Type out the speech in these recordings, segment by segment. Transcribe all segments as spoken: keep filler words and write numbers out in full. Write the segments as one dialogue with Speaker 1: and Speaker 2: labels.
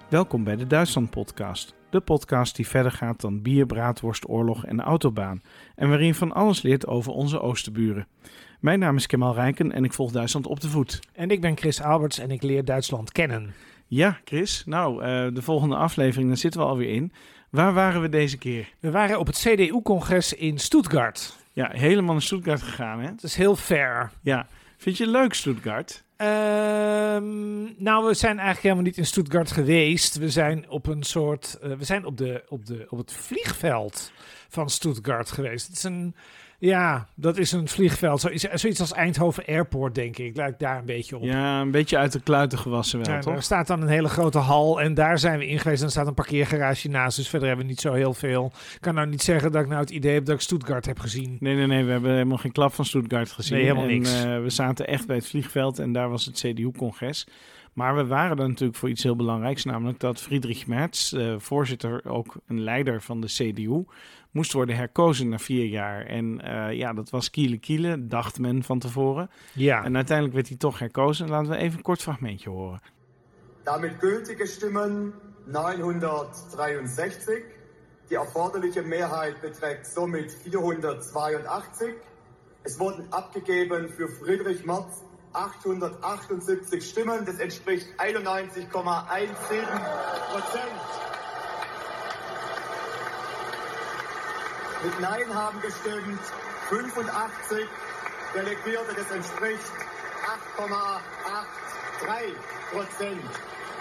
Speaker 1: Welkom bij de Duitsland-podcast. De podcast die verder gaat dan bier, braadworst, oorlog en autobaan. En waarin je van alles leert over onze oosterburen. Mijn naam is Kemal Rijken en ik volg Duitsland op de voet.
Speaker 2: En ik ben Chris Alberts en ik leer Duitsland kennen.
Speaker 1: Ja, Chris. Nou, uh, de volgende aflevering, daar zitten we alweer in. Waar waren we deze keer?
Speaker 2: We waren op het C D U-congres in Stuttgart.
Speaker 1: Ja, helemaal naar Stuttgart gegaan, hè?
Speaker 2: Het is heel fair.
Speaker 1: Ja. Vind je het leuk, Stuttgart?
Speaker 2: Uh, nou, we zijn eigenlijk helemaal niet in Stuttgart geweest. We zijn op een soort, uh, we zijn op de, op de, op het vliegveld van Stuttgart geweest. Het is een, ja, dat is een vliegveld, zoiets, zoiets als Eindhoven Airport, denk ik. Lijkt daar een beetje op.
Speaker 1: Ja, een beetje uit de kluiten gewassen wel,
Speaker 2: ja,
Speaker 1: toch?
Speaker 2: Er staat dan een hele grote hal en daar zijn we in geweest. En er staat een parkeergarage naast, dus verder hebben we niet zo heel veel. Ik kan nou niet zeggen dat ik nou het idee heb dat ik Stuttgart heb gezien.
Speaker 1: Nee, nee, nee, we hebben helemaal geen klap van Stuttgart gezien.
Speaker 2: Nee, helemaal
Speaker 1: en,
Speaker 2: niks.
Speaker 1: Uh, we zaten echt bij het vliegveld en daar was het C D U-congres. Maar we waren er natuurlijk voor iets heel belangrijks, namelijk dat Friedrich Merz, uh, voorzitter, ook een leider van de C D U, moest worden herkozen na vier jaar. En uh, ja, dat was kiele kiele, dacht men van tevoren.
Speaker 2: Ja.
Speaker 1: En uiteindelijk werd hij toch herkozen. Laten we even een kort fragmentje horen.
Speaker 3: Damit gültige Stimmen neunhundertdreiundsechzig. Die erforderliche Mehrheit beträgt somit vierhundertzweiundachtzig. Es wurden abgegeben für Friedrich Merz achthundertachtundsiebzig Stimmen. Das entspricht einundneunzig Komma siebzehn Prozent. Mit Nein haben gestimmt fünfundachtzig Delegierte. Das entspricht acht Komma drei acht Prozent.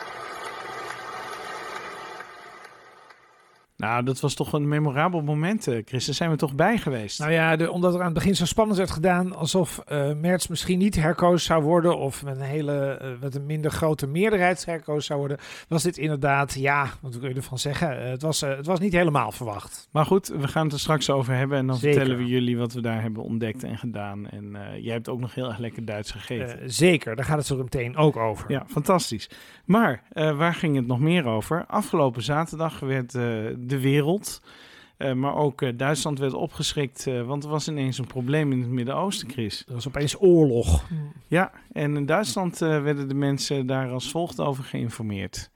Speaker 1: Nou, dat was toch een memorabel moment, Chris. Daar zijn we toch bij geweest.
Speaker 2: Nou ja, de, omdat er aan het begin zo spannend werd gedaan, alsof uh, Merz misschien niet herkozen zou worden, of met een hele, uh, met een minder grote meerderheid herkozen zou worden, was dit inderdaad, ja, wat kun je ervan zeggen? Uh, het, was, uh, het was niet helemaal verwacht.
Speaker 1: Maar goed, we gaan het er straks over hebben en dan
Speaker 2: Zeker.
Speaker 1: vertellen we jullie wat we daar hebben ontdekt en gedaan. En uh, jij hebt ook nog heel erg lekker Duits gegeten.
Speaker 2: Uh, zeker, daar gaat het zo meteen ook over.
Speaker 1: Ja, fantastisch. Maar uh, waar ging het nog meer over? Afgelopen zaterdag werd uh, de wereld, uh, maar ook uh, Duitsland werd opgeschrikt, uh, want er was ineens een probleem in het Midden-Oosten, Chris.
Speaker 2: Er was opeens oorlog.
Speaker 1: Ja, en in Duitsland uh, werden de mensen daar als volgt over geïnformeerd.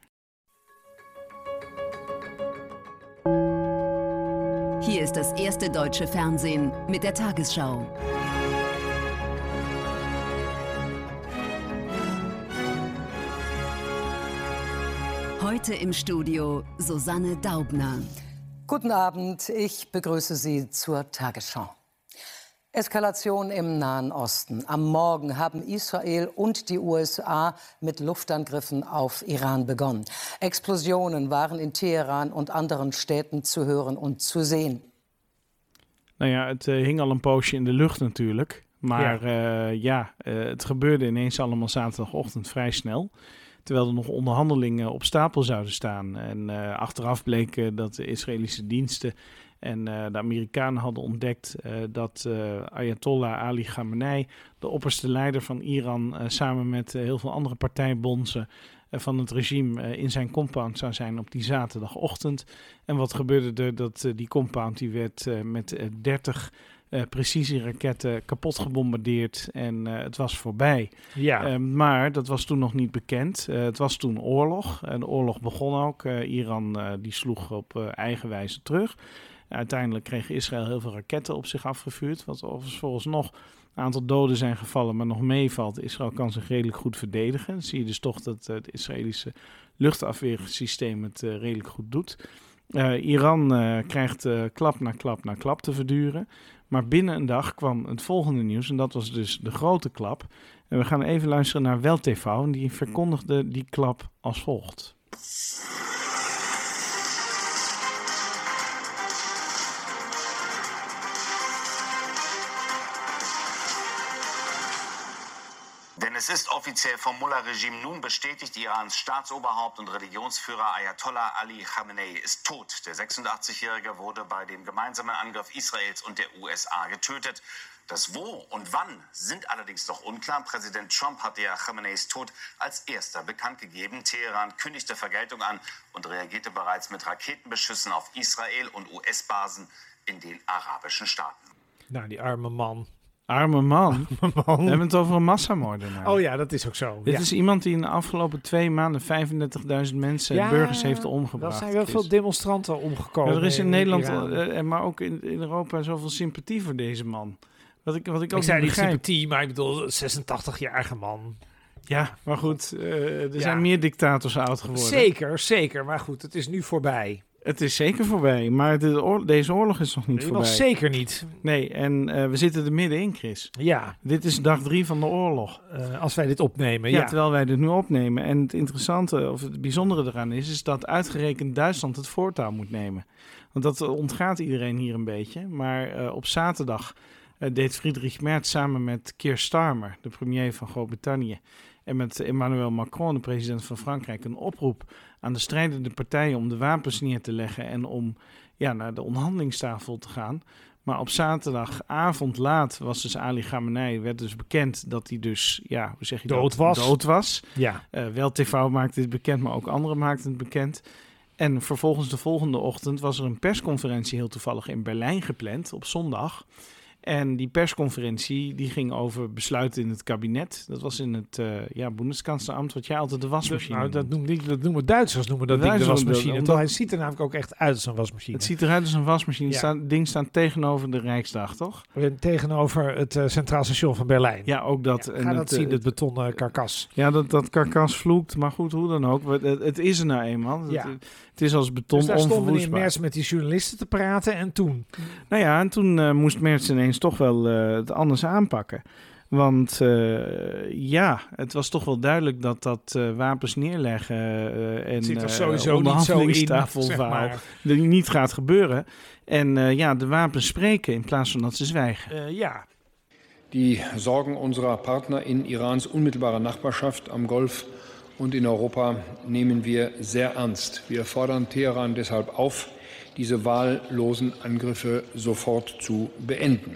Speaker 4: Hier ist das erste deutsche Fernsehen mit der Tagesschau. Heute im Studio Susanne Daubner.
Speaker 5: Guten Abend, ich begrüße Sie zur Tagesschau. Eskalation im Nahen Osten. Am Morgen haben Israel und die U S A mit Luftangriffen auf Iran begonnen. Explosionen waren in Teheran und anderen Städten zu hören und zu sehen.
Speaker 1: Nou ja, het uh, hing al een poosje in de lucht natuurlijk. Maar ja, uh, ja uh, het gebeurde ineens allemaal zaterdagochtend vrij snel. Terwijl er nog onderhandelingen op stapel zouden staan. En uh, achteraf bleek uh, dat de Israëlische diensten en uh, de Amerikanen hadden ontdekt uh, dat uh, Ayatollah Ali Khamenei, de opperste leider van Iran, uh, samen met uh, heel veel andere partijbonzen uh, van het regime uh, in zijn compound zou zijn op die zaterdagochtend. En wat gebeurde er? Dat uh, die compound die werd uh, met uh, dertig Uh, precisieraketten kapot gebombardeerd en uh, het was voorbij.
Speaker 2: Ja.
Speaker 1: Uh, maar dat was toen nog niet bekend. Uh, het was toen oorlog. En de oorlog begon ook. Uh, Iran uh, die sloeg op uh, eigen wijze terug. Uh, uiteindelijk kreeg Israël heel veel raketten op zich afgevuurd. Wat overigens nog een aantal doden zijn gevallen, maar nog meevalt. Israël kan zich redelijk goed verdedigen. Dan zie je dus toch dat uh, het Israëlische luchtafweersysteem het uh, redelijk goed doet. Uh, Iran uh, krijgt uh, klap na klap na klap te verduren. Maar binnen een dag kwam het volgende nieuws en dat was dus de grote klap. En we gaan even luisteren naar Welt T V en die verkondigde die klap als volgt.
Speaker 6: Denn es ist offiziell vom Mullah-Regime nun bestätigt, Irans Staatsoberhaupt und Religionsführer Ayatollah Ali Khamenei ist tot. Der sechsundachtzig-Jährige wurde bei dem gemeinsamen Angriff Israels und der U S A getötet. Das Wo und Wann sind allerdings noch unklar. Präsident Trump hatte ja Khameneis Tod als erster bekannt gegeben. Teheran kündigte Vergeltung an und reagierte bereits mit Raketenbeschüssen auf Israel und U S-Basen in den arabischen Staaten.
Speaker 2: Nou, die arme man.
Speaker 1: Arme man.
Speaker 2: Arme man.
Speaker 1: We hebben het over een massamoordenaar.
Speaker 2: Oh ja, dat is ook zo.
Speaker 1: Dit
Speaker 2: ja.
Speaker 1: is iemand die in de afgelopen twee maanden vijfendertigduizend mensen,
Speaker 2: Ja,
Speaker 1: burgers, heeft
Speaker 2: Er
Speaker 1: omgebracht.
Speaker 2: zijn wel
Speaker 1: Chris.
Speaker 2: veel demonstranten omgekomen.
Speaker 1: Ja, er is in,
Speaker 2: in
Speaker 1: Nederland,
Speaker 2: Iran.
Speaker 1: uh, maar ook in, in Europa, zoveel sympathie voor deze man. Wat ik, wat ik ook
Speaker 2: Ik zei
Speaker 1: niet
Speaker 2: niet
Speaker 1: begrijp.
Speaker 2: sympathie, maar ik bedoel, zesentachtig-jarige man.
Speaker 1: Ja, maar goed, uh, er
Speaker 2: Ja.
Speaker 1: zijn meer dictators oud geworden.
Speaker 2: Zeker, zeker. Maar goed, het is nu voorbij.
Speaker 1: Het is zeker voorbij, maar de oor- deze oorlog is nog niet
Speaker 2: Nu
Speaker 1: voorbij.
Speaker 2: nog zeker niet.
Speaker 1: Nee, en uh, we zitten er middenin, Chris.
Speaker 2: Ja,
Speaker 1: Dit is dag drie van de oorlog.
Speaker 2: uh, als wij dit opnemen.
Speaker 1: Ja,
Speaker 2: Ja,
Speaker 1: terwijl wij dit nu opnemen. En het interessante, of het bijzondere eraan is, is dat uitgerekend Duitsland het voortouw moet nemen. Want dat ontgaat iedereen hier een beetje. Maar uh, op zaterdag uh, deed Friedrich Merz samen met Keir Starmer, de premier van Groot-Brittannië, en met Emmanuel Macron, de president van Frankrijk, een oproep aan de strijdende partijen om de wapens neer te leggen en om ja, naar de onderhandelingstafel te gaan. Maar op zaterdagavond laat was dus Ali Khamenei, werd dus bekend dat hij dus, ja, hoe zeg je
Speaker 2: Dood
Speaker 1: dat?
Speaker 2: was.
Speaker 1: Dood was.
Speaker 2: ja.
Speaker 1: Uh, wel T V maakte het bekend, maar ook anderen maakten het bekend. En vervolgens de volgende ochtend was er een persconferentie heel toevallig in Berlijn gepland op zondag. En die persconferentie die ging over besluiten in het kabinet. Dat was in het uh, ja, Bundeskanzleramt, wat jij altijd de wasmachine
Speaker 2: Nou, dat,
Speaker 1: noemt.
Speaker 2: noemen, dat noemen Duitsers noemen dat
Speaker 1: De
Speaker 2: ding de
Speaker 1: Duitsers noemen
Speaker 2: wasmachine.
Speaker 1: dat,
Speaker 2: Terwijl
Speaker 1: omdat-
Speaker 2: hij ziet er namelijk ook echt uit als een wasmachine.
Speaker 1: Het ziet eruit als een wasmachine.
Speaker 2: Ja.
Speaker 1: Het staat- ding staat tegenover de Rijksdag, toch?
Speaker 2: Tegenover het uh, Centraal Station van Berlijn.
Speaker 1: Ja, ook dat.
Speaker 2: Ja,
Speaker 1: en
Speaker 2: ga
Speaker 1: het,
Speaker 2: dat
Speaker 1: uh,
Speaker 2: zien, het betonnen karkas.
Speaker 1: Ja, dat, dat karkas vloekt. Maar goed, hoe dan ook. Het, het, het is er nou eenmaal. Het,
Speaker 2: Ja.
Speaker 1: het is als beton
Speaker 2: Dus daar stond meneer
Speaker 1: onverwoestbaar.
Speaker 2: Merz met die journalisten te praten en toen...
Speaker 1: Nou ja, en toen uh, moest Merz ineens toch wel uh, het anders aanpakken. Want uh, ja, het was toch wel duidelijk dat dat uh, wapens neerleggen uh, en
Speaker 2: zit er
Speaker 1: uh,
Speaker 2: sowieso niet zo in,
Speaker 1: onderhandelingstafelverhaal
Speaker 2: zeg maar.
Speaker 1: er niet gaat gebeuren. En uh, ja, de wapens spreken in plaats van dat ze zwijgen.
Speaker 2: Uh, ja,
Speaker 7: Die Sorgen unserer Partner in Irans unmittelbarer Nachbarschaft am Golf und in Europa nehmen wir sehr ernst. Wir fordern Teheran deshalb auf, diese wahllosen Angriffe sofort zu beenden.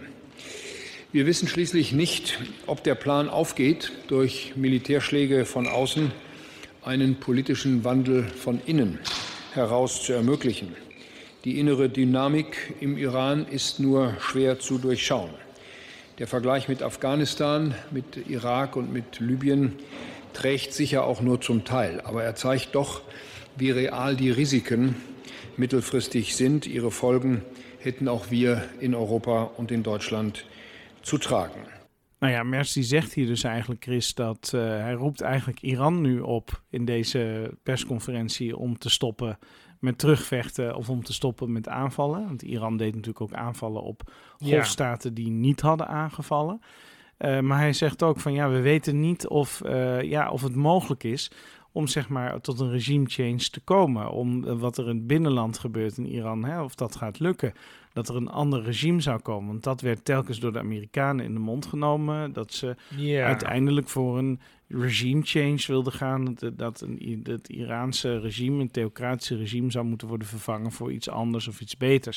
Speaker 7: Wir wissen schließlich nicht, ob der Plan aufgeht, durch Militärschläge von außen einen politischen Wandel von innen heraus zu ermöglichen. Die innere Dynamik im Iran ist nur schwer zu durchschauen. Der Vergleich mit Afghanistan, mit Irak und mit Libyen trägt sicher auch nur zum Teil. Aber er zeigt doch, wie real die Risiken mittelfristig sind. Ihre Folgen hätten auch wir in Europa und in Deutschland zu tragen.
Speaker 1: Nou ja, Merz die zegt hier dus eigenlijk, Chris, dat uh, hij roept eigenlijk Iran nu op in deze persconferentie om te stoppen met terugvechten of om te stoppen met aanvallen. Want Iran deed natuurlijk ook aanvallen op golfstaten die niet hadden aangevallen. Uh, maar hij zegt ook van ja, we weten niet of, uh, ja, of het mogelijk is om zeg maar tot een regime change te komen. Om uh, wat er in het binnenland gebeurt in Iran, hè, of dat gaat lukken. Dat er een ander regime zou komen. Want dat werd telkens door de Amerikanen in de mond genomen. Dat ze
Speaker 2: ja.
Speaker 1: uiteindelijk voor een regime change wilden gaan. Dat, dat een, het Iraanse regime, een theocratische regime, zou moeten worden vervangen voor iets anders of iets beters.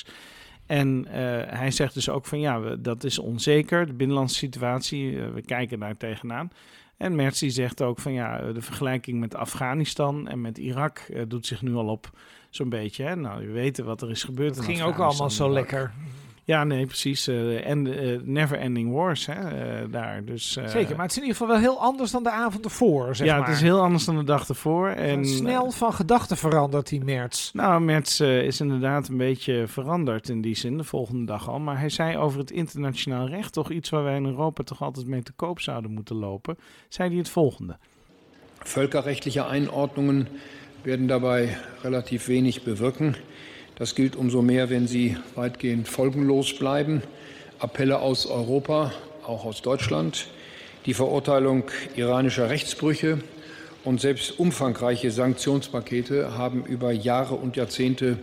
Speaker 1: En uh, hij zegt dus ook van ja, we, dat is onzeker, de binnenlandse situatie. Uh, we kijken daar tegenaan. En Merz die zegt ook van ja, de vergelijking met Afghanistan en met Irak uh, doet zich nu al op zo'n beetje. Hè? Nou, we weten wat er is gebeurd.
Speaker 2: Het
Speaker 1: in
Speaker 2: ging ook
Speaker 1: Afghanistan
Speaker 2: allemaal zo lekker.
Speaker 1: Ja, nee, precies. Uh, en uh, never ending wars, hè, uh, daar. Dus, uh,
Speaker 2: Zeker, maar het is in ieder geval wel heel anders dan de avond ervoor, zeg
Speaker 1: ja,
Speaker 2: maar.
Speaker 1: het is heel anders dan de dag ervoor. En,
Speaker 2: snel van gedachten verandert die Merz.
Speaker 1: Nou, Merz uh, is inderdaad een beetje veranderd in die zin, de volgende dag al. Maar hij zei over het internationaal recht, toch iets waar wij in Europa toch altijd mee te koop zouden moeten lopen, zei hij het volgende.
Speaker 7: Völkerrechtliche Einordnungen werden dabei relativ wenig bewirken. Das gilt umso mehr, wenn sie weitgehend folgenlos bleiben. Appelle aus Europa, auch aus Deutschland, die Verurteilung iranischer Rechtsbrüche und selbst umfangreiche Sanktionspakete haben über Jahre und Jahrzehnte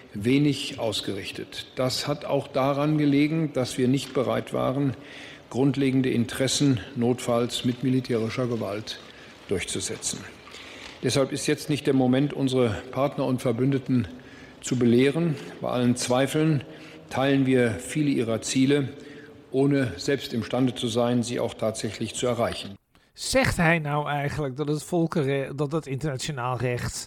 Speaker 7: wenig ausgerichtet. Das hat auch daran gelegen, dass wir nicht bereit waren, grundlegende Interessen notfalls mit militärischer Gewalt durchzusetzen. Deshalb ist jetzt nicht der Moment, unsere Partner und Verbündeten zu belehren. Bei allen Zweifeln teilen wir viele ihrer Ziele, ohne selbst imstande zu sein, sie auch tatsächlich zu erreichen.
Speaker 2: Zegt hij nou eigenlijk dat het volkenrecht, dat het internationaal recht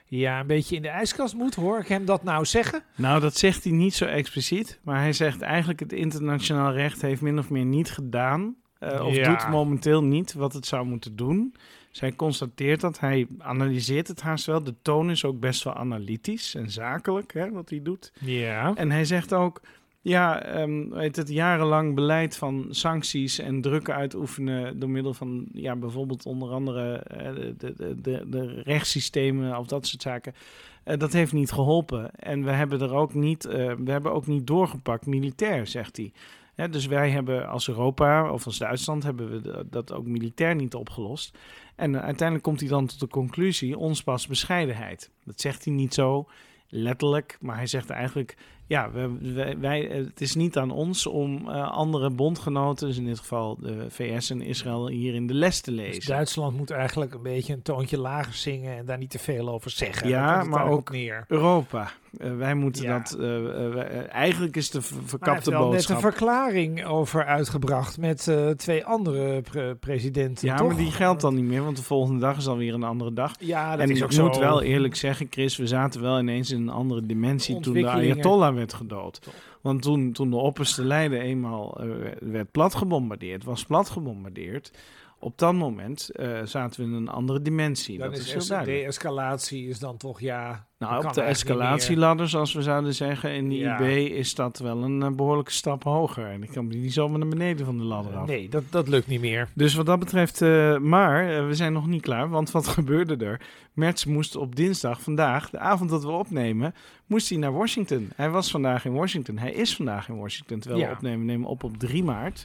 Speaker 2: ja, een beetje in de ijskast moet, hoor ik hem dat nou zeggen?
Speaker 1: Nou, dat zegt hij niet zo expliciet. Maar hij zegt eigenlijk het internationaal recht heeft min of meer niet gedaan. Uh, of
Speaker 2: Ja.
Speaker 1: doet momenteel niet wat het zou moeten doen. Dus hij constateert dat, hij analyseert het haast wel. De toon is ook best wel analytisch en zakelijk, hè, wat hij doet.
Speaker 2: Ja.
Speaker 1: En hij zegt ook, ja, um, weet het jarenlang beleid van sancties en druk uitoefenen door middel van, ja, bijvoorbeeld onder andere uh, de, de, de, de rechtssystemen of dat soort zaken. Uh, dat heeft niet geholpen. En we hebben er ook niet, uh, we hebben ook niet doorgepakt militair, zegt hij. Ja, dus wij hebben als Europa of als Duitsland hebben we dat ook militair niet opgelost. En uh, uiteindelijk komt hij dan tot de conclusie, ons past bescheidenheid. Dat zegt hij niet zo letterlijk, maar hij zegt eigenlijk, ja, wij, wij, wij, het is niet aan ons om uh, andere bondgenoten, dus in dit geval de V S en Israël, hier in de les te lezen.
Speaker 2: Dus Duitsland moet eigenlijk een beetje een toontje lager zingen en daar niet te veel over zeggen.
Speaker 1: Ja,
Speaker 2: Daar komt het
Speaker 1: maar
Speaker 2: eigenlijk
Speaker 1: ook
Speaker 2: op neer.
Speaker 1: Europa. Uh, wij moeten
Speaker 2: Ja.
Speaker 1: dat, uh, uh, wij- uh, eigenlijk is de v-
Speaker 2: Maar hij heeft
Speaker 1: verkapte
Speaker 2: wel net
Speaker 1: boodschap.
Speaker 2: een verklaring over uitgebracht met uh, twee andere pre- presidenten,
Speaker 1: Ja,
Speaker 2: toch?
Speaker 1: maar die geldt dan niet meer, want de volgende dag is alweer een andere dag.
Speaker 2: Ja, dat
Speaker 1: En
Speaker 2: is
Speaker 1: ik
Speaker 2: ook zo.
Speaker 1: moet wel eerlijk zeggen, Chris, we zaten wel ineens in een andere dimensie toen de
Speaker 2: Ontwikkelingen.
Speaker 1: Ayatollah werd gedood. Want toen, toen de opperste leider eenmaal uh, werd plat gebombardeerd, was plat gebombardeerd, op dat moment uh, zaten we in een andere dimensie.
Speaker 2: Dan
Speaker 1: dat is,
Speaker 2: is
Speaker 1: heel
Speaker 2: es-
Speaker 1: duidelijk.
Speaker 2: de-escalatie is dan toch, ja...
Speaker 1: Nou,
Speaker 2: dat
Speaker 1: op
Speaker 2: kan
Speaker 1: de
Speaker 2: eigenlijk niet meer.
Speaker 1: escalatieladder, zoals we zouden zeggen, in de
Speaker 2: Ja.
Speaker 1: I B is dat wel een uh, behoorlijke stap hoger. En ik kan niet zomaar naar beneden van de ladder af.
Speaker 2: Nee, dat, dat lukt niet meer.
Speaker 1: Dus wat dat betreft, uh, maar uh, we zijn nog niet klaar, want wat gebeurde er? Merz moest op dinsdag, vandaag, de avond dat we opnemen, moest hij naar Washington. Hij was vandaag in Washington, hij is vandaag in Washington, terwijl
Speaker 2: Ja.
Speaker 1: we opnemen, nemen op op drie maart.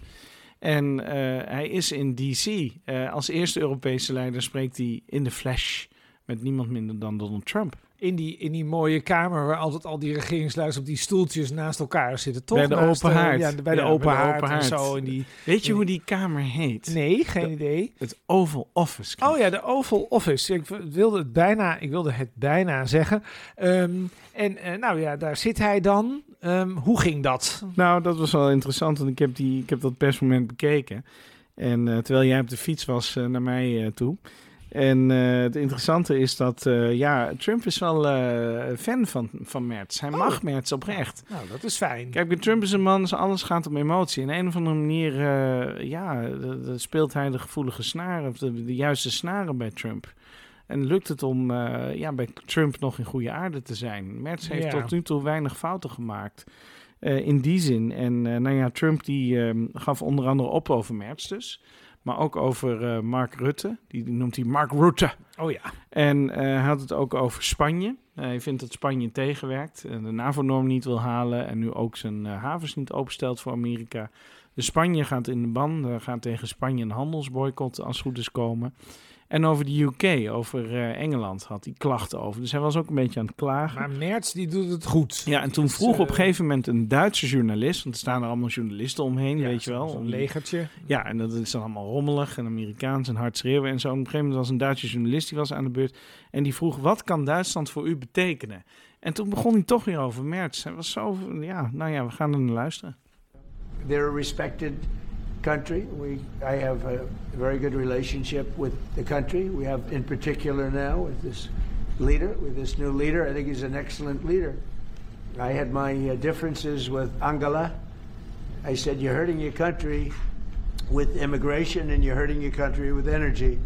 Speaker 1: En uh, hij is in D C. Uh, als eerste Europese leider spreekt hij in de flash met niemand minder dan Donald Trump.
Speaker 2: In die, in die mooie kamer waar altijd al die regeringsleiders op die stoeltjes naast elkaar zitten, toch?
Speaker 1: Bij de
Speaker 2: Naast,
Speaker 1: open
Speaker 2: uh,
Speaker 1: haard.
Speaker 2: Ja, bij de,
Speaker 1: Ja,
Speaker 2: open,
Speaker 1: bij de
Speaker 2: haard
Speaker 1: open
Speaker 2: en
Speaker 1: haard.
Speaker 2: zo. In die,
Speaker 1: Weet je
Speaker 2: in-
Speaker 1: hoe die kamer heet?
Speaker 2: Nee, geen idee.
Speaker 1: Het Oval Office.
Speaker 2: Oh ja, de Oval Office. Ik wilde het bijna, ik wilde het bijna zeggen. Um, en uh, nou ja, daar zit hij dan. Um, hoe ging dat?
Speaker 1: Nou, dat was wel interessant, want ik heb, die, ik heb dat persmoment bekeken. En uh, terwijl jij op de fiets was uh, naar mij uh, toe. En uh, het interessante is dat, uh, ja, Trump is wel uh, fan van, van Merz. Hij
Speaker 2: Oh.
Speaker 1: mag Merz oprecht.
Speaker 2: Nou, dat is fijn.
Speaker 1: Kijk, Trump is een man, dus alles gaat om emotie. In een of andere manier, uh, ja, de, de speelt hij de gevoelige snaren, of de, de juiste snaren bij Trump. En lukt het om uh, ja, bij Trump nog in goede aarde te zijn. Merz heeft
Speaker 2: Ja.
Speaker 1: tot nu toe weinig fouten gemaakt. Uh, in die zin. En uh, nou ja, Trump die uh, gaf onder andere op over Merz dus. Maar ook over uh, Mark Rutte. Die noemt hij Mark Rutte.
Speaker 2: Oh ja.
Speaker 1: En uh, hij had het ook over Spanje. Uh, hij vindt dat Spanje tegenwerkt. En de NAVO-norm niet wil halen. En nu ook zijn uh, havens niet openstelt voor Amerika. Dus Spanje gaat in de ban. Er gaat tegen Spanje een handelsboycott als het goed is komen. En over de U K, over uh, Engeland, had hij klachten over. Dus hij was ook een beetje aan het klagen.
Speaker 2: Maar Merz, die doet het goed.
Speaker 1: Ja, en toen
Speaker 2: Dus,
Speaker 1: vroeg
Speaker 2: uh,
Speaker 1: op een gegeven moment een Duitse journalist, want er staan er allemaal journalisten omheen,
Speaker 2: Ja,
Speaker 1: weet je wel.
Speaker 2: Zo'n
Speaker 1: om-
Speaker 2: legertje.
Speaker 1: Ja, en dat is dan allemaal rommelig en Amerikaans en hard schreeuwen en zo. En op een gegeven moment was een Duitse journalist, die was aan de beurt. En die vroeg, wat kan Duitsland voor u betekenen? En toen begon hij toch weer over Merz. Hij was zo, ja, nou ja, we gaan er naar luisteren.
Speaker 8: They're a respected country. We, I have a very good relationship with the country. We have, in particular now, with this leader, with this new leader. I think he's an excellent leader. I had my uh, differences with Angela. I said, you're hurting your country with immigration and you're hurting your country with energy.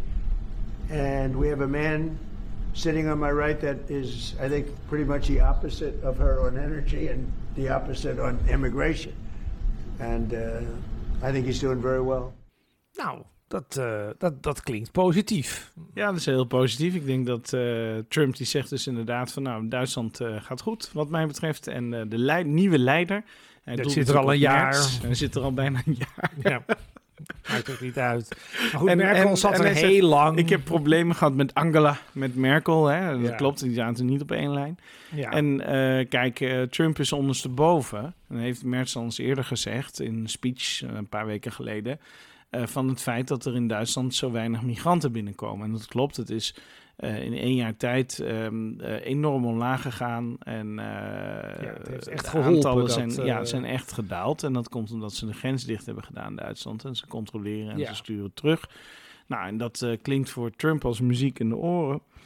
Speaker 8: And we have a man sitting on my right that is, I think, pretty much the opposite of her on energy and the opposite on immigration. And uh, I think he's doing very well.
Speaker 2: Nou, dat, uh, dat, dat klinkt positief.
Speaker 1: Ja, dat is heel positief. Ik denk dat uh, Trump die zegt dus inderdaad van nou, Duitsland uh, gaat goed wat mij betreft. En uh, de leid, nieuwe leider. Hij
Speaker 2: Dat
Speaker 1: doelt
Speaker 2: zit er al
Speaker 1: natuurlijk
Speaker 2: een
Speaker 1: op
Speaker 2: jaar.
Speaker 1: Merz. Hij zit er al bijna een jaar.
Speaker 2: Ja. Maakt ook niet uit. Maar goed,
Speaker 1: En-
Speaker 2: Merkel
Speaker 1: en-
Speaker 2: zat
Speaker 1: en
Speaker 2: er
Speaker 1: hij zegt,
Speaker 2: heel lang.
Speaker 1: Ik heb problemen gehad met Angela, met Merkel. Hè? Dat
Speaker 2: Ja.
Speaker 1: klopt, die zaten niet op één lijn.
Speaker 2: Ja.
Speaker 1: En uh, kijk, uh, Trump is ondersteboven. En heeft Merz al eens eerder gezegd in een speech uh, een paar weken geleden. Uh, van het feit dat er in Duitsland zo weinig migranten binnenkomen. En dat klopt, het is uh, in één jaar tijd um, uh, enorm omlaag gegaan. En uh,
Speaker 2: het heeft echt
Speaker 1: de
Speaker 2: geholpen
Speaker 1: aantallen
Speaker 2: dat,
Speaker 1: zijn,
Speaker 2: uh,
Speaker 1: ja, zijn echt gedaald. En dat komt omdat ze de grens dicht hebben gedaan in Duitsland. En ze controleren en
Speaker 2: Ja.
Speaker 1: ze sturen terug. Nou, en dat uh, klinkt voor Trump als muziek in de oren.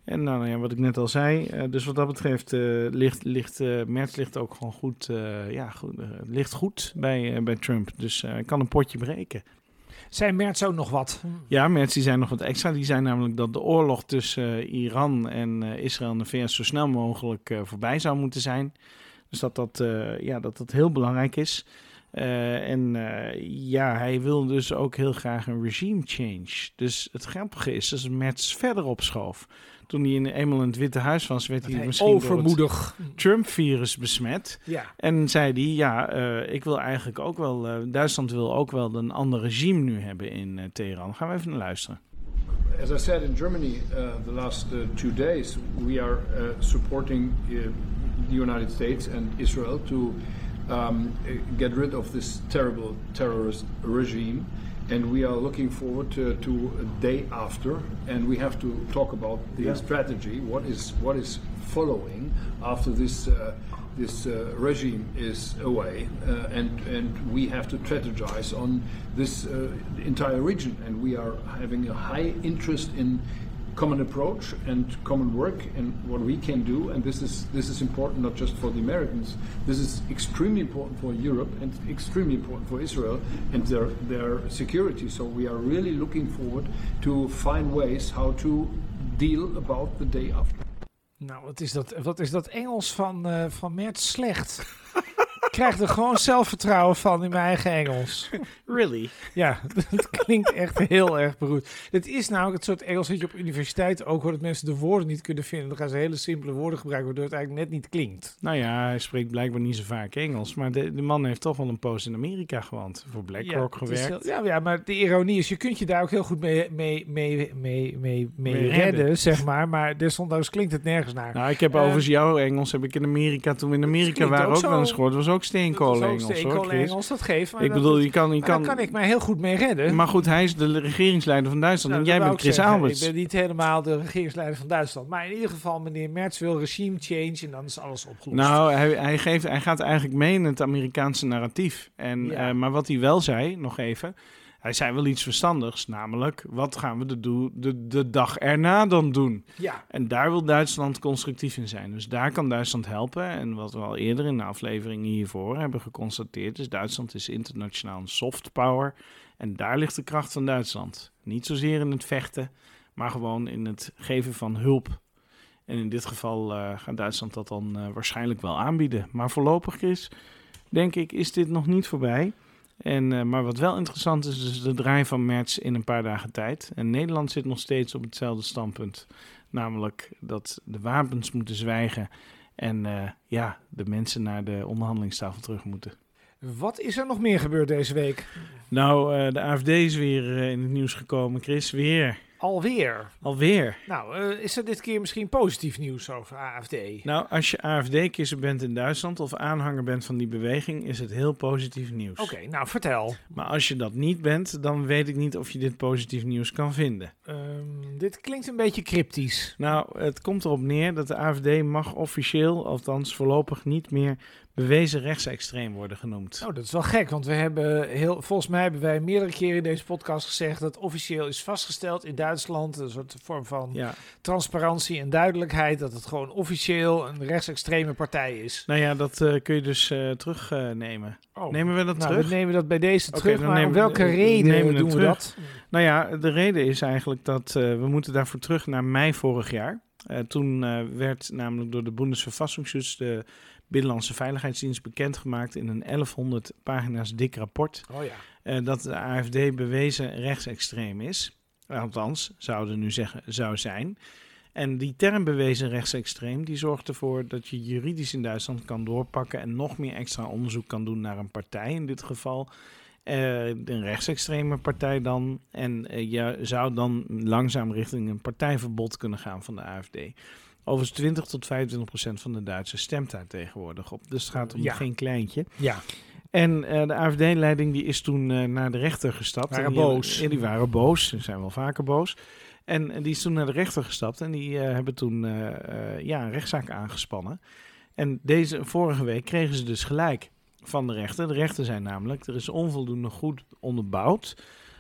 Speaker 1: En nou ja, wat ik net al zei, uh, dus wat dat betreft uh, ligt, ligt uh, Merz ligt ook gewoon goed, uh, ja, goed, uh, ligt goed bij, uh, bij Trump. Dus hij uh, kan een potje breken.
Speaker 2: Zei Merz ook nog wat?
Speaker 1: Ja, Merz die zei nog wat extra. Die zei namelijk dat de oorlog tussen uh, Iran en uh, Israël en de V S zo snel mogelijk uh, voorbij zou moeten zijn. Dus dat dat, uh, ja, dat, dat heel belangrijk is. Uh, en uh, ja, hij wil dus ook heel graag een regime change. Dus het grappige is dat Merz verder opschoof. Toen hij in, eenmaal in het Witte Huis was, werd hij, hij misschien
Speaker 2: overmoedig
Speaker 1: door het Trump-virus besmet.
Speaker 2: Ja.
Speaker 1: En zei hij, ja, uh, ik wil eigenlijk ook wel, uh, Duitsland wil ook wel een ander regime nu hebben in uh, Teheran. Gaan we even naar luisteren.
Speaker 7: As I said in Germany uh, the last uh, two days, we are uh, supporting uh, the United States and Israel to um, get rid of this terrible terrorist regime. And we are looking forward to, to a day after, and we have to talk about the yeah. strategy. What is what is following after this uh, this uh, regime is away, uh, and and we have to strategize on this uh, entire region. And we are having a high interest in common approach and common work and what we can do, and this is this is important not just for the Americans. This is extremely important for Europe and extremely important for Israel and their their security. So we are really looking forward to find ways how to deal about the day after.
Speaker 2: Nou, wat is dat? Wat is dat Engels van uh, van Merz slecht? Ik krijg er gewoon zelfvertrouwen van in mijn eigen Engels.
Speaker 1: Really?
Speaker 2: Ja, dat klinkt echt heel erg beroerd. Het is namelijk het soort Engels dat je op universiteit ook hoort dat mensen de woorden niet kunnen vinden. Dan gaan ze hele simpele woorden gebruiken, waardoor het eigenlijk net niet klinkt.
Speaker 1: Nou ja, hij spreekt blijkbaar niet zo vaak Engels. Maar de, de man heeft toch wel een poos in Amerika gewoond. Voor BlackRock ja, gewerkt.
Speaker 2: Heel, ja, ja, maar de ironie is, je kunt je daar ook heel goed mee, mee, mee, mee, mee, mee, mee redden, redden, zeg maar. Maar desondanks klinkt het nergens naar.
Speaker 1: Nou, ik heb uh, overigens jouw Engels, heb ik in Amerika, toen we in Amerika waren, ook, ook wel eens gehoord. Dat was ook steenkolen Engels.
Speaker 2: Steenkolen Engels, dat geeft.
Speaker 1: Maar ik dat, bedoel, je kan... Je kan
Speaker 2: daar kan ik mij heel goed mee redden.
Speaker 1: Maar goed, hij is de regeringsleider van Duitsland nou, en jij bent Chris
Speaker 2: zeggen,
Speaker 1: Alberts.
Speaker 2: Ik ben niet helemaal de regeringsleider van Duitsland. Maar in ieder geval, meneer Merz wil regime change en dan is alles opgelost.
Speaker 1: Nou, hij, hij, geeft, hij gaat eigenlijk mee in het Amerikaanse narratief. En, ja. uh, maar wat hij wel zei, nog even... Hij zei wel iets verstandigs, namelijk wat gaan we de, do- de, de dag erna dan doen?
Speaker 2: Ja.
Speaker 1: En daar wil Duitsland constructief in zijn. Dus daar kan Duitsland helpen. En wat we al eerder in de afleveringen hiervoor hebben geconstateerd is Duitsland is internationaal een soft power. En daar ligt de kracht van Duitsland. Niet zozeer in het vechten, maar gewoon in het geven van hulp. En in dit geval uh, gaat Duitsland dat dan uh, waarschijnlijk wel aanbieden. Maar voorlopig, Chris, denk ik, is dit nog niet voorbij. En, uh, maar wat wel interessant is, is de draai van Merz in een paar dagen tijd. En Nederland zit nog steeds op hetzelfde standpunt. Namelijk dat de wapens moeten zwijgen en uh, ja, de mensen naar de onderhandelingstafel terug moeten.
Speaker 2: Wat is er nog meer gebeurd deze week?
Speaker 1: Nou, uh, de A F D is weer uh, in het nieuws gekomen, Chris. Weer.
Speaker 2: Alweer?
Speaker 1: Alweer.
Speaker 2: Nou, uh, is er dit keer misschien positief nieuws over A F D?
Speaker 1: Nou, als je A F D-kisser bent in Duitsland of aanhanger bent van die beweging, is het heel positief nieuws.
Speaker 2: Oké, okay, nou vertel.
Speaker 1: Maar als je dat niet bent, dan weet ik niet of je dit positief nieuws kan vinden.
Speaker 2: Um, dit klinkt een beetje cryptisch.
Speaker 1: Nou, het komt erop neer dat de A F D mag officieel, althans voorlopig niet meer bewezen rechtsextreem worden genoemd.
Speaker 2: Nou, dat is wel gek, want we hebben heel, volgens mij hebben wij meerdere keren in deze podcast gezegd dat officieel is vastgesteld in Duitsland, een soort vorm van ja. transparantie en duidelijkheid, dat het gewoon officieel een rechtsextreme partij is.
Speaker 1: Nou ja, dat uh, kun je dus uh, terugnemen. Uh, oh. Nemen we dat
Speaker 2: nou,
Speaker 1: terug?
Speaker 2: We nemen dat bij deze
Speaker 1: okay,
Speaker 2: terug, maar
Speaker 1: nemen,
Speaker 2: om welke reden nemen we doen we dat?
Speaker 1: Nou ja, de reden is eigenlijk dat uh, we moeten daarvoor terug naar mei vorig jaar. Uh, toen uh, werd namelijk door de Bundesverfassungsschutz, de Binnenlandse Veiligheidsdienst, bekendgemaakt in een elfhonderd pagina's dik rapport.
Speaker 2: Oh ja.
Speaker 1: uh, dat de A F D bewezen rechtsextreem is. Althans, zouden nu zeggen, zou zijn. En die term bewezen rechtsextreem, die zorgt ervoor dat je juridisch in Duitsland kan doorpakken en nog meer extra onderzoek kan doen naar een partij, in dit geval uh, een rechtsextreme partij dan. En uh, je zou dan langzaam richting een partijverbod kunnen gaan van de A F D. Overigens twintig tot vijfentwintig procent van de Duitsers stemt daar tegenwoordig op. Dus het gaat om ja. geen kleintje.
Speaker 2: Ja.
Speaker 1: En uh, de A F D-leiding die is toen uh, naar de rechter gestapt.
Speaker 2: Waren
Speaker 1: en die,
Speaker 2: boos.
Speaker 1: En die waren boos. Ze zijn wel vaker boos. En, en die is toen naar de rechter gestapt. En die uh, hebben toen uh, uh, ja, een rechtszaak aangespannen. En deze vorige week kregen ze dus gelijk van de rechter. De rechter zei namelijk, er is onvoldoende goed onderbouwd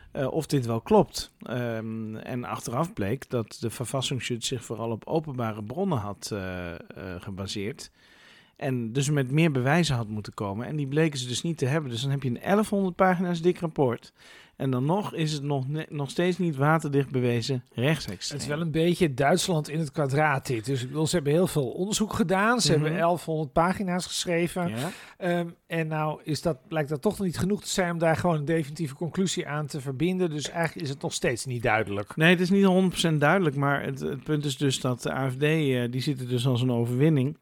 Speaker 1: uh, of dit wel klopt. Um, en achteraf bleek dat de Verfassungsschutz zich vooral op openbare bronnen had uh, uh, gebaseerd. En dus met meer bewijzen had moeten komen. En die bleken ze dus niet te hebben. Dus dan heb je een elfhonderd pagina's dik rapport. En dan nog is het nog, ne- nog steeds niet waterdicht bewezen rechtsextreem.
Speaker 2: Het is wel een beetje Duitsland in het kwadraat dit. Dus ik bedoel, ze hebben heel veel onderzoek gedaan. Ze mm-hmm. hebben elfhonderd pagina's geschreven. Ja. Um, en nou is dat, blijkt dat toch nog niet genoeg te zijn om daar gewoon een definitieve conclusie aan te verbinden. Dus eigenlijk is het nog steeds niet duidelijk.
Speaker 1: Nee, het is niet honderd procent duidelijk. Maar het, het punt is dus dat de A F D, uh, die zit er dus als een overwinning.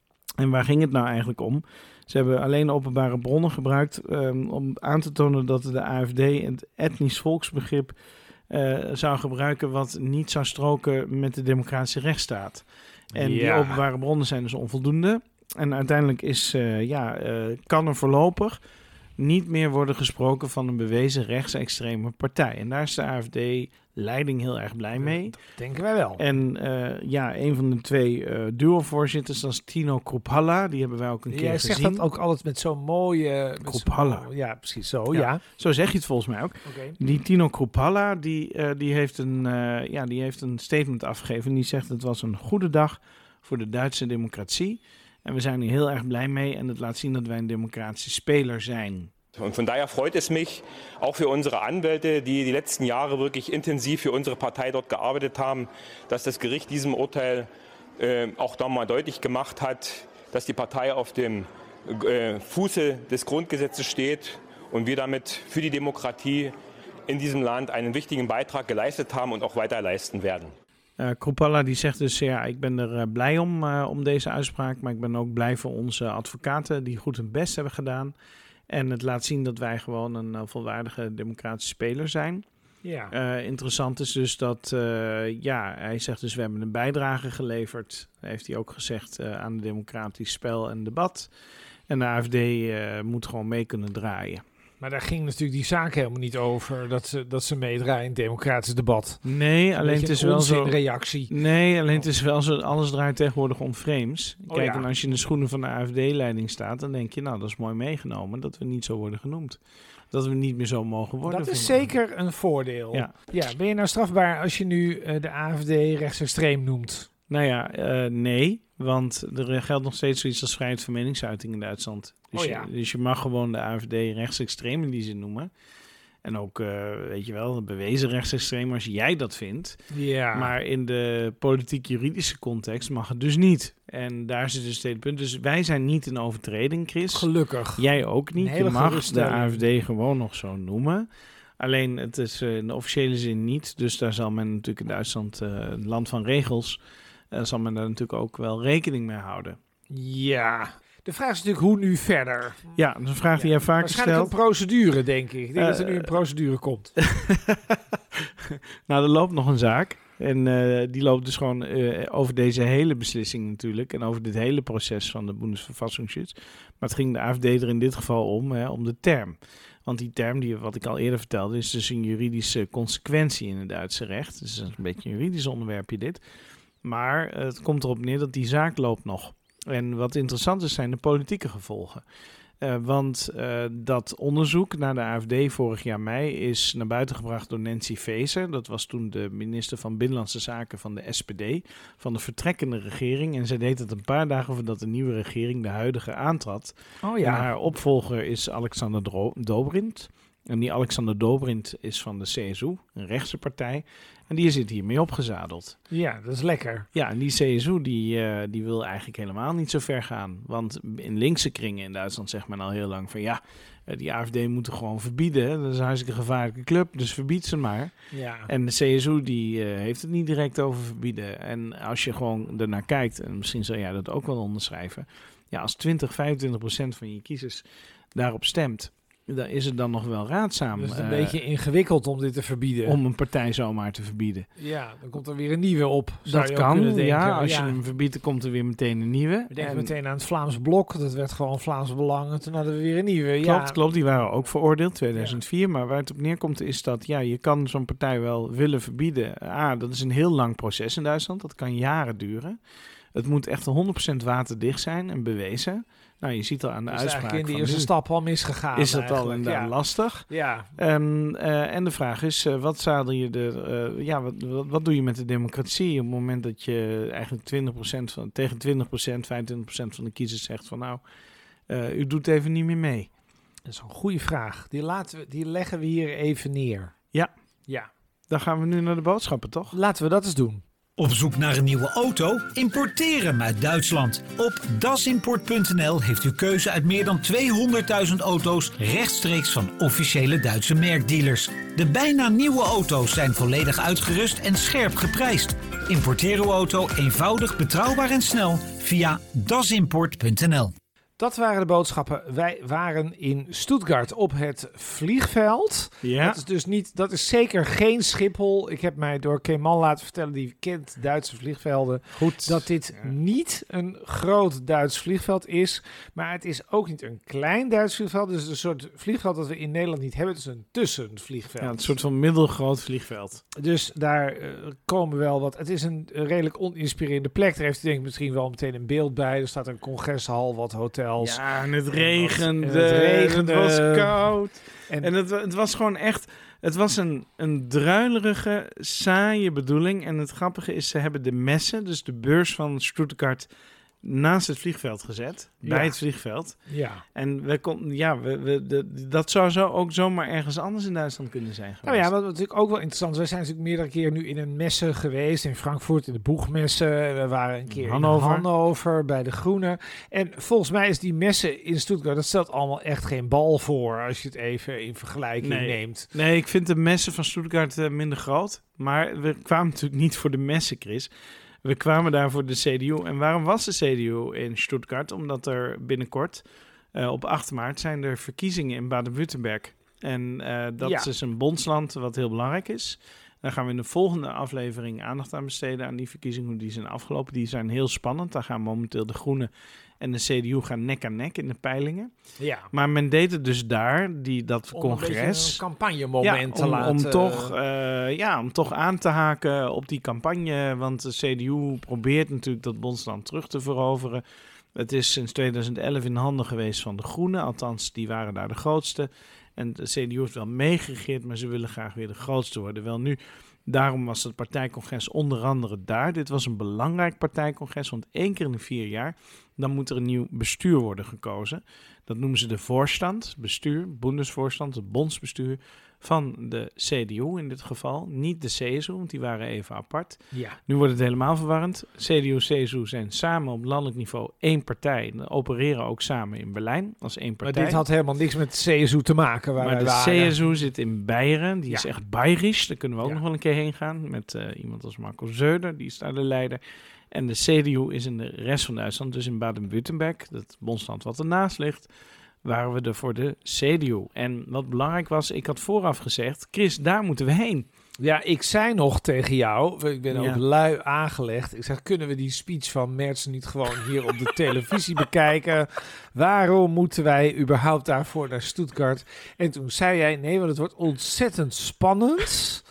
Speaker 1: En waar ging het nou eigenlijk om? Ze hebben alleen openbare bronnen gebruikt um, om aan te tonen dat de A F D het etnisch volksbegrip uh, zou gebruiken wat niet zou stroken met de democratische rechtsstaat. En ja. die openbare bronnen zijn dus onvoldoende. En uiteindelijk is, uh, ja, uh, kan er voorlopig niet meer worden gesproken van een bewezen rechtsextreme partij. En daar is de A F D-leiding heel erg blij mee.
Speaker 2: Dat denken wij wel.
Speaker 1: En uh, ja, een van de twee uh, duo-voorzitters, dat is Tino Kruppalla. Die hebben wij ook een
Speaker 2: ja,
Speaker 1: keer gezien.
Speaker 2: Jij zegt dat ook altijd met zo'n mooie...
Speaker 1: Kruppalla.
Speaker 2: Zo, ja, precies zo, ja.
Speaker 1: ja. Zo zeg je het volgens mij ook.
Speaker 2: Okay.
Speaker 1: Die Tino Kruppalla, die, uh, die, heeft een, uh, ja, die heeft een statement afgegeven. Die zegt, het was een goede dag voor de Duitse democratie. En we zijn hier heel erg blij mee en het laat zien dat wij een democratische speler zijn.
Speaker 9: Und von daher freut es mich, auch für unsere Anwälte, die die letzten Jahre wirklich intensiv für unsere Partei dort gearbeitet haben, dass das Gericht diesem Urteil äh, auch da mal deutlich gemacht hat, dass die Partei auf dem äh, Fuße des Grundgesetzes steht und wir damit für die Demokratie in diesem Land einen wichtigen Beitrag geleistet haben und auch weiter leisten werden.
Speaker 1: Uh, Kruppalla die zegt dus, ja, ik ben er uh, blij om, uh, om deze uitspraak, maar ik ben ook blij voor onze advocaten die goed hun best hebben gedaan. En het laat zien dat wij gewoon een uh, volwaardige democratische speler zijn.
Speaker 2: Ja.
Speaker 1: Uh, interessant is dus dat, uh, ja, hij zegt dus we hebben een bijdrage geleverd, heeft hij ook gezegd, uh, aan het democratisch spel en debat. En de A F D uh, moet gewoon mee kunnen draaien.
Speaker 2: Maar daar ging natuurlijk die zaak helemaal niet over, dat ze, dat ze meedraaien in het democratisch debat.
Speaker 1: Nee, alleen het is wel zo...
Speaker 2: reactie.
Speaker 1: Nee, alleen het is wel zo, alles draait tegenwoordig om frames.
Speaker 2: Oh,
Speaker 1: Kijk,
Speaker 2: ja.
Speaker 1: en als je in de schoenen van de A F D-leiding staat, dan denk je, nou, dat is mooi meegenomen, dat we niet zo worden genoemd. Dat we niet meer zo mogen worden.
Speaker 2: Dat is zeker een voordeel.
Speaker 1: Ja.
Speaker 2: Ja, ben je nou strafbaar als je nu uh, de A F D rechtsextreem noemt?
Speaker 1: Nou ja, uh, nee, want er geldt nog steeds zoiets als vrijheid van meningsuiting in Duitsland. Dus,
Speaker 2: oh, ja.
Speaker 1: je, dus je mag gewoon de A F D rechtsextreem in die zin noemen. En ook, uh, weet je wel, bewezen rechtsextreem als jij dat vindt.
Speaker 2: Ja.
Speaker 1: Maar in de politiek-juridische context mag het dus niet. En daar zit dus het hele punt. Dus wij zijn niet in overtreding, Chris.
Speaker 2: Gelukkig.
Speaker 1: Jij ook niet. Je mag de A F D gewoon nog zo noemen. Alleen, het is uh, in de officiële zin niet. Dus daar zal men natuurlijk in Duitsland, uh, het land van regels, uh, zal men daar natuurlijk ook wel rekening mee houden.
Speaker 2: Ja. De vraag is natuurlijk hoe nu verder.
Speaker 1: Ja, dat is een vraag ja. die jij vaak stelt.
Speaker 2: Waarschijnlijk een procedure, denk ik. Ik denk uh, dat er nu een procedure komt.
Speaker 1: Nou, er loopt nog een zaak. En uh, die loopt dus gewoon uh, over deze hele beslissing natuurlijk. En over dit hele proces van de Bundesverfassungsschutz. Maar het ging de A F D er in dit geval om, hè, om de term. Want die term, die, wat ik al eerder vertelde, is dus een juridische consequentie in het Duitse recht. Dus dat is een beetje een juridisch onderwerpje dit. Maar uh, het komt erop neer dat die zaak loopt nog. En wat interessant is, zijn de politieke gevolgen. Uh, want uh, dat onderzoek naar de A F D vorig jaar mei is naar buiten gebracht door Nancy Faeser. Dat was toen de minister van Binnenlandse Zaken van de S P D, van de vertrekkende regering. En zij deed het een paar dagen voordat de nieuwe regering, de huidige, aantrad.
Speaker 2: Oh ja.
Speaker 1: En haar opvolger is Alexander Dro- Dobrindt. En die Alexander Dobrindt is van de C S U, een rechtse partij. En die zit hiermee opgezadeld.
Speaker 2: Ja, dat is lekker.
Speaker 1: Ja, en die C S U die, uh, die wil eigenlijk helemaal niet zo ver gaan. Want in linkse kringen in Duitsland zegt men al heel lang van ja, uh, die A F D moeten gewoon verbieden. Dat is een hartstikke gevaarlijke club, dus verbied ze maar.
Speaker 2: Ja.
Speaker 1: En de C S U die uh, heeft het niet direct over verbieden. En als je gewoon ernaar kijkt, en misschien zal jij dat ook wel onderschrijven. Ja, als twintig, vijfentwintig procent van je kiezers daarop stemt, dan is het dan nog wel raadzaam.
Speaker 2: Het is een
Speaker 1: uh,
Speaker 2: beetje ingewikkeld om dit te verbieden.
Speaker 1: Om een partij zomaar te verbieden.
Speaker 2: Ja, dan komt er weer een nieuwe op.
Speaker 1: Dat kan, ja. Als ja. je hem verbiedt, dan komt er weer meteen een nieuwe.
Speaker 2: We denken en meteen aan het Vlaams Blok. Dat werd gewoon Vlaams Belang. En toen hadden we weer een nieuwe.
Speaker 1: Klopt, ja. klopt. Die waren ook veroordeeld, tweeduizend vier. Ja. Maar waar het op neerkomt is dat ja, je kan zo'n partij wel willen verbieden. Ah, dat is een heel lang proces in Duitsland. Dat kan jaren duren. Het moet echt honderd procent waterdicht zijn en bewezen. Nou, je ziet al aan de
Speaker 2: dus
Speaker 1: uitspraak
Speaker 2: in de
Speaker 1: van
Speaker 2: eerste
Speaker 1: nu,
Speaker 2: stap al misgegaan.
Speaker 1: is dat al
Speaker 2: eigenlijk.
Speaker 1: inderdaad
Speaker 2: ja.
Speaker 1: lastig.
Speaker 2: Ja.
Speaker 1: Um, uh, en de vraag is, uh, wat zadel je de, uh, ja, wat, wat, wat doe je met de democratie op het moment dat je eigenlijk twintig procent van, tegen twintig procent, vijfentwintig procent van de kiezers zegt van nou, uh, u doet even niet meer mee.
Speaker 2: Dat is een goede vraag. Die, laten we, die leggen we hier even neer.
Speaker 1: Ja.
Speaker 2: Ja.
Speaker 1: Dan gaan we nu naar de boodschappen, toch?
Speaker 2: Laten we dat eens doen.
Speaker 10: Op zoek naar een nieuwe auto? Importeer hem uit Duitsland. Op dasimport punt n l heeft u keuze uit meer dan tweehonderdduizend auto's rechtstreeks van officiële Duitse merkdealers. De bijna nieuwe auto's zijn volledig uitgerust en scherp geprijsd. Importeer uw auto eenvoudig, betrouwbaar en snel via dasimport punt n l.
Speaker 2: Dat waren de boodschappen. Wij waren in Stuttgart op het vliegveld.
Speaker 1: Ja.
Speaker 2: Dat is dus niet, dat is zeker geen Schiphol. Ik heb mij door Kemal laten vertellen, die kent Duitse vliegvelden,
Speaker 1: Goed.
Speaker 2: dat dit
Speaker 1: ja.
Speaker 2: niet een groot Duits vliegveld is. Maar het is ook niet een klein Duits vliegveld. Dus een soort vliegveld dat we in Nederland niet hebben. Het is een tussenvliegveld.
Speaker 1: Ja, een soort van middelgroot vliegveld.
Speaker 2: Dus daar uh, komen wel wat. Het is een uh, redelijk oninspirerende plek. Daar heeft u denk ik misschien wel meteen een beeld bij. Er staat een congreshal, wat hotels.
Speaker 1: Ja, en het regende.
Speaker 2: En het regende.
Speaker 1: Het was koud.
Speaker 2: En,
Speaker 1: en het, het was gewoon echt... Het was een, een druilerige, saaie bedoeling. En het grappige is, ze hebben de messen, dus de beurs van Stuttgart, naast het vliegveld gezet.
Speaker 2: Ja.
Speaker 1: Bij het vliegveld.
Speaker 2: Ja.
Speaker 1: En we kon, ja, we, we, de, dat zou zo ook zomaar ergens anders in Duitsland kunnen zijn geweest.
Speaker 2: Nou ja, wat natuurlijk ook wel interessant is. Wij zijn natuurlijk meerdere keer nu in een messe geweest. In Frankfurt, in de Boegmesse. We waren een keer
Speaker 1: Hannover.
Speaker 2: in Hannover, bij de Groene. En volgens mij is die messe in Stuttgart, dat stelt allemaal echt geen bal voor. Als je het even in vergelijking
Speaker 1: nee.
Speaker 2: neemt.
Speaker 1: Nee, ik vind de messen van Stuttgart uh, minder groot. Maar we kwamen natuurlijk niet voor de messen, Chris. We kwamen daar voor de C D U. En waarom was de C D U in Stuttgart? Omdat er binnenkort, uh, op acht maart, zijn er verkiezingen in Baden-Württemberg. En uh, dat
Speaker 2: Ja.
Speaker 1: is dus een bondsland wat heel belangrijk is. Daar gaan we in de volgende aflevering aandacht aan besteden aan die verkiezingen. Hoe die zijn afgelopen. Die zijn heel spannend. Daar gaan momenteel de Groenen en de C D U gaan nek aan nek in de peilingen.
Speaker 2: Ja.
Speaker 1: Maar men deed het dus daar, die, dat
Speaker 2: Om
Speaker 1: congres.
Speaker 2: een beetje een campagnemoment
Speaker 1: ja,
Speaker 2: te
Speaker 1: om,
Speaker 2: laten.
Speaker 1: om toch, uh, ja, om toch aan te haken op die campagne. Want de C D U probeert natuurlijk dat bondsland terug te veroveren. Het is sinds tweeduizend elf in handen geweest van de Groenen. Althans, die waren daar de grootste. En de C D U heeft wel meegeregeerd, maar ze willen graag weer de grootste worden. Wel nu, daarom was het partijcongres onder andere daar. Dit was een belangrijk partijcongres, want één keer in de vier jaar, dan moet er een nieuw bestuur worden gekozen. Dat noemen ze de voorstand, bestuur, Bundesvorstand, het bondsbestuur van de C D U in dit geval. Niet de C S U, want die waren even apart.
Speaker 2: Ja.
Speaker 1: Nu wordt het helemaal verwarrend. C D U en C S U zijn samen op landelijk niveau één partij. En opereren ook samen in Berlijn als één partij.
Speaker 2: Maar dit had helemaal niks met C S U te maken. Waar
Speaker 1: maar
Speaker 2: wij
Speaker 1: de
Speaker 2: waren.
Speaker 1: C S U zit in Beieren. Die
Speaker 2: Ja.
Speaker 1: is echt bayerisch. Daar kunnen we ook
Speaker 2: Ja.
Speaker 1: nog wel een keer heen gaan. Met uh, iemand als Marco Söder. Die is daar de leider. En de C D U is in de rest van Duitsland. Dus in Baden-Württemberg. Dat bondsland wat ernaast ligt. Waren we er voor de C D U. En wat belangrijk was. Ik had vooraf gezegd. Chris, daar moeten we heen.
Speaker 2: Ja, ik zei nog tegen jou, ik ben
Speaker 1: Ja.
Speaker 2: ook lui aangelegd. Ik zeg, kunnen we die speech van Merz niet gewoon hier op de televisie bekijken? Waarom moeten wij überhaupt daarvoor naar Stuttgart? En toen zei jij, nee, want het wordt ontzettend spannend.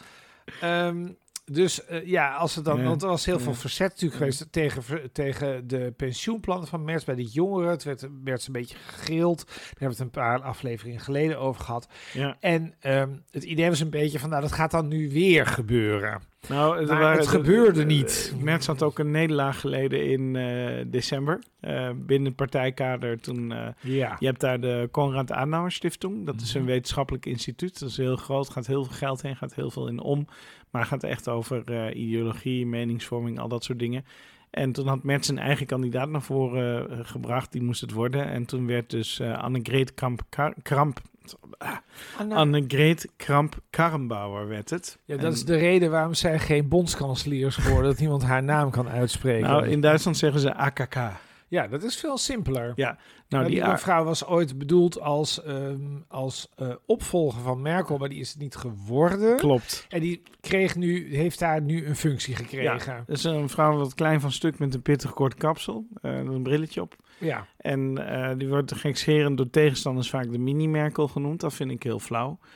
Speaker 2: Um, dus uh, ja, als het dan,
Speaker 1: Ja.
Speaker 2: want er was heel
Speaker 1: Ja.
Speaker 2: veel verzet natuurlijk geweest tegen, ver- tegen de pensioenplannen van Merz bij de jongeren. Het werd, werd een beetje gegrild. Daar hebben we het een paar afleveringen geleden over gehad.
Speaker 1: Ja.
Speaker 2: En um, het idee was een beetje van, nou, dat gaat dan nu weer gebeuren.
Speaker 1: Nou,
Speaker 2: Maar
Speaker 1: waren-
Speaker 2: het gebeurde niet.
Speaker 1: Uh, Merz had ook een nederlaag geleden in uh, december. Uh, binnen het partijkader toen... Uh,
Speaker 2: Ja.
Speaker 1: Je hebt daar de Konrad Adenauer Stiftung. Dat is een wetenschappelijk instituut. Dat is heel groot. Gaat heel veel geld heen. Gaat heel veel in om. Maar gaat echt over uh, ideologie, meningsvorming, al dat soort dingen. En toen had Merz zijn eigen kandidaat naar voren uh, gebracht. Die moest het worden. En toen werd dus uh, Annegret Kramp... Kramp ah,
Speaker 2: Anne-
Speaker 1: Annegret Kramp-Karrenbauer werd het.
Speaker 2: Ja, dat
Speaker 1: En-
Speaker 2: is de reden waarom zij geen bondskanselier is geworden. Dat niemand haar naam kan uitspreken.
Speaker 1: Nou, in Duitsland zeggen ze A K K.
Speaker 2: Ja, dat is veel simpeler.
Speaker 1: Ja, nou
Speaker 2: Nou,
Speaker 1: die,
Speaker 2: die
Speaker 1: A-
Speaker 2: mevrouw was ooit bedoeld als, um, als uh, opvolger van Merkel, maar die is het niet geworden.
Speaker 1: Klopt.
Speaker 2: En die kreeg nu, heeft daar nu een functie gekregen.
Speaker 1: Ja, dat is een vrouw wat klein van stuk met een pittig kort kapsel. Uh, een brilletje op.
Speaker 2: Ja.
Speaker 1: En uh, die wordt gekscherend door tegenstanders vaak de mini-Merkel genoemd. Dat vind ik heel flauw.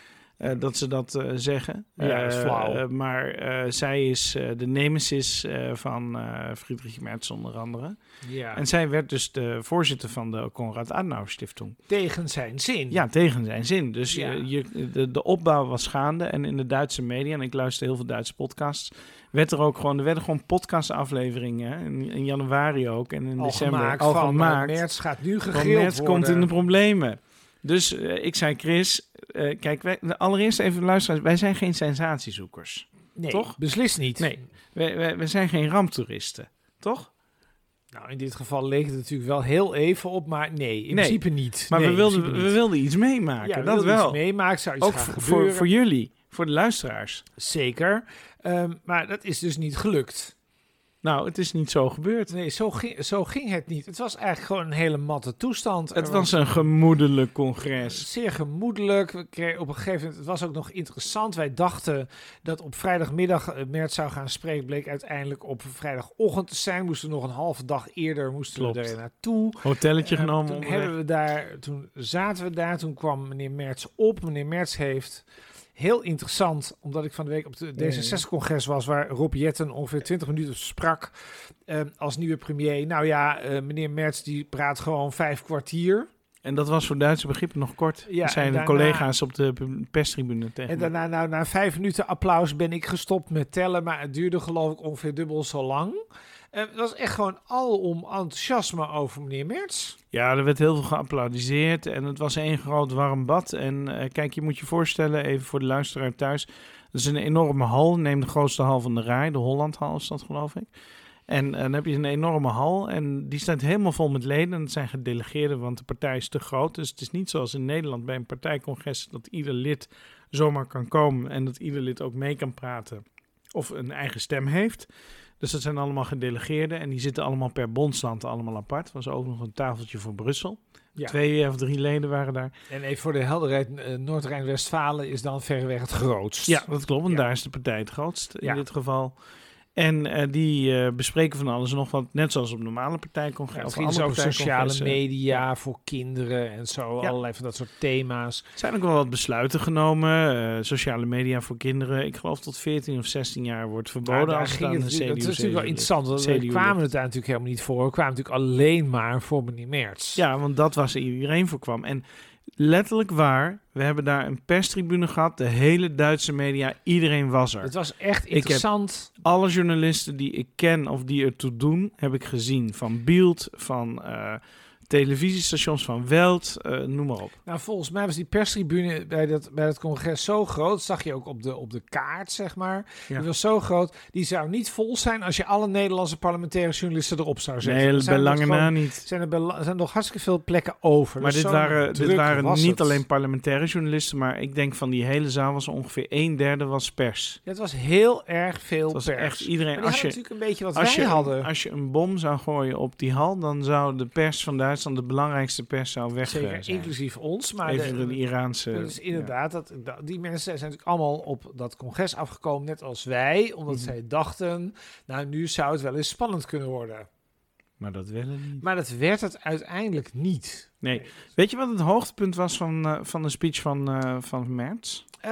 Speaker 1: Uh, dat ze dat uh, zeggen.
Speaker 2: Ja, dat is flauw.
Speaker 1: Uh, maar uh, zij is uh, de nemesis uh, van uh, Friedrich Merz onder andere.
Speaker 2: Ja.
Speaker 1: En zij werd dus de voorzitter van de Konrad Adenauer Stiftung.
Speaker 2: Tegen zijn zin.
Speaker 1: Ja, tegen zijn zin. Dus
Speaker 2: ja.
Speaker 1: je, je, de, de opbouw was gaande. En in de Duitse media, en ik luister heel veel Duitse podcasts, werd er ook gewoon, er werden gewoon podcastafleveringen. In, in januari ook. En in
Speaker 2: al
Speaker 1: december
Speaker 2: gemaakt
Speaker 1: al
Speaker 2: van,
Speaker 1: gemaakt.
Speaker 2: Uh, Merz gaat nu gegrild worden.
Speaker 1: Merz komt in de problemen. Dus uh, ik zei, Chris, uh, kijk, wij, allereerst even luisteren. Wij zijn geen sensatiezoekers.
Speaker 2: Nee,
Speaker 1: toch?
Speaker 2: Beslist niet.
Speaker 1: Nee, wij, wij, wij zijn geen ramptoeristen. Toch?
Speaker 2: Nou, in dit geval leek het natuurlijk wel heel even op, maar nee, in nee. principe niet.
Speaker 1: Maar
Speaker 2: nee,
Speaker 1: we, wilden, we wilden iets meemaken,
Speaker 2: ja, we
Speaker 1: dat wel.
Speaker 2: iets meemaken, zou iets
Speaker 1: ook
Speaker 2: gaan
Speaker 1: voor,
Speaker 2: gebeuren.
Speaker 1: voor jullie, voor de luisteraars.
Speaker 2: Zeker, um, maar dat is dus niet gelukt.
Speaker 1: Nou, het is niet zo gebeurd.
Speaker 2: Nee, zo ging, zo ging het niet. Het was eigenlijk gewoon een hele matte toestand.
Speaker 1: Het was een gemoedelijk congres.
Speaker 2: Zeer gemoedelijk. We kregen op een gegeven moment, het was ook nog interessant. Wij dachten dat op vrijdagmiddag Merz zou gaan spreken. Bleek uiteindelijk op vrijdagochtend te zijn. Moesten we nog een halve dag eerder moesten Klopt. we er naartoe.
Speaker 1: Hotelletje uh, genomen.
Speaker 2: Toen, hebben we daar, toen zaten we daar. Toen kwam meneer Merz op. Meneer Merz heeft... Heel interessant, omdat ik van de week op de D zesenzestig-congres was, waar Rob Jetten ongeveer twintig minuten sprak uh, als nieuwe premier. Nou ja, uh, meneer Merz die praat gewoon vijf kwartier.
Speaker 1: En dat was voor Duitse begrippen nog kort.
Speaker 2: Ja,
Speaker 1: er zijn
Speaker 2: daarna,
Speaker 1: collega's op de perstribune tegen.
Speaker 2: En daarna, nou, na vijf minuten applaus ben ik gestopt met tellen, maar het duurde geloof ik ongeveer dubbel zo lang. Uh, het was echt gewoon alom enthousiasme over meneer Merz.
Speaker 1: Ja, er werd heel veel geapplaudiseerd en het was één groot warm bad. En uh, kijk, je moet je voorstellen, even voor de luisteraar thuis, dat is een enorme hal. Neem de grootste hal van de Rij, de Hollandhal is dat geloof ik. En uh, dan heb je een enorme hal en die staat helemaal vol met leden. En dat zijn gedelegeerden, want de partij is te groot. Dus het is niet zoals in Nederland bij een partijcongres dat ieder lid zomaar kan komen en dat ieder lid ook mee kan praten of een eigen stem heeft. Dus dat zijn allemaal gedelegeerden en die zitten allemaal per bondsland allemaal apart. Er was ook nog een tafeltje voor Brussel. Ja. Twee of drie leden waren daar.
Speaker 2: En even voor de helderheid, uh, Noord-Rijn-Westfalen is dan verreweg het grootst.
Speaker 1: Ja, dat klopt. En ja. daar is de partij het grootst in ja. dit geval. En uh, die uh, bespreken van alles en nog wat, net zoals op normale partijcongressen.
Speaker 2: Ja, het ging over sociale media ja. voor kinderen en zo, ja. allerlei van dat soort thema's.
Speaker 1: Er zijn ook wel wat besluiten genomen. Uh, sociale media voor kinderen, ik geloof tot veertien of zestien jaar wordt verboden.
Speaker 2: Ja,
Speaker 1: als het
Speaker 2: ging het,
Speaker 1: het,
Speaker 2: dat is natuurlijk wel interessant, want we kwamen het daar natuurlijk helemaal niet voor. We kwamen natuurlijk alleen maar voor meneer Merz.
Speaker 1: Ja, want dat was er iedereen voor kwam. En letterlijk waar, we hebben daar een perstribune gehad, de hele Duitse media, iedereen was er.
Speaker 2: Het was echt interessant.
Speaker 1: Ik heb alle journalisten die ik ken of die ertoe doen, heb ik gezien. Van Bild, van uh, televisiestations, van Welt, uh, noem maar op.
Speaker 2: Nou, volgens mij was die perstribune bij dat, bij dat congres zo groot, dat zag je ook op de, op de kaart, zeg maar. Ja. Die was zo groot, die zou niet vol zijn als je alle Nederlandse parlementaire journalisten erop zou zetten.
Speaker 1: Nee, bij lange na niet.
Speaker 2: Zijn er bij, zijn nog hartstikke veel plekken over.
Speaker 1: Maar
Speaker 2: dus
Speaker 1: dit waren, dit waren niet
Speaker 2: het.
Speaker 1: alleen parlementaire journalisten, maar ik denk van die hele zaal was ongeveer een derde was pers.
Speaker 2: Ja, het was heel erg veel
Speaker 1: het was
Speaker 2: pers.
Speaker 1: Echt iedereen.
Speaker 2: Maar die
Speaker 1: als je
Speaker 2: natuurlijk een beetje wat
Speaker 1: als
Speaker 2: wij
Speaker 1: je,
Speaker 2: hadden.
Speaker 1: Als je een bom zou gooien op die hal, dan zou de pers van Duitsland, de belangrijkste pers, zou weg
Speaker 2: Zeker,
Speaker 1: zijn.
Speaker 2: inclusief ons. Maar
Speaker 1: Even
Speaker 2: de,
Speaker 1: de Iraanse...
Speaker 2: Dus inderdaad, ja. dat, dat, die mensen zijn natuurlijk allemaal op dat congres afgekomen, net als wij, omdat mm-hmm. zij dachten, nou, nu zou het wel eens spannend kunnen worden.
Speaker 1: Maar dat willen niet.
Speaker 2: Maar dat werd het uiteindelijk niet.
Speaker 1: Nee. nee. Weet je wat het hoogtepunt was van, uh, van de speech van, uh, van Merz?
Speaker 2: Uh,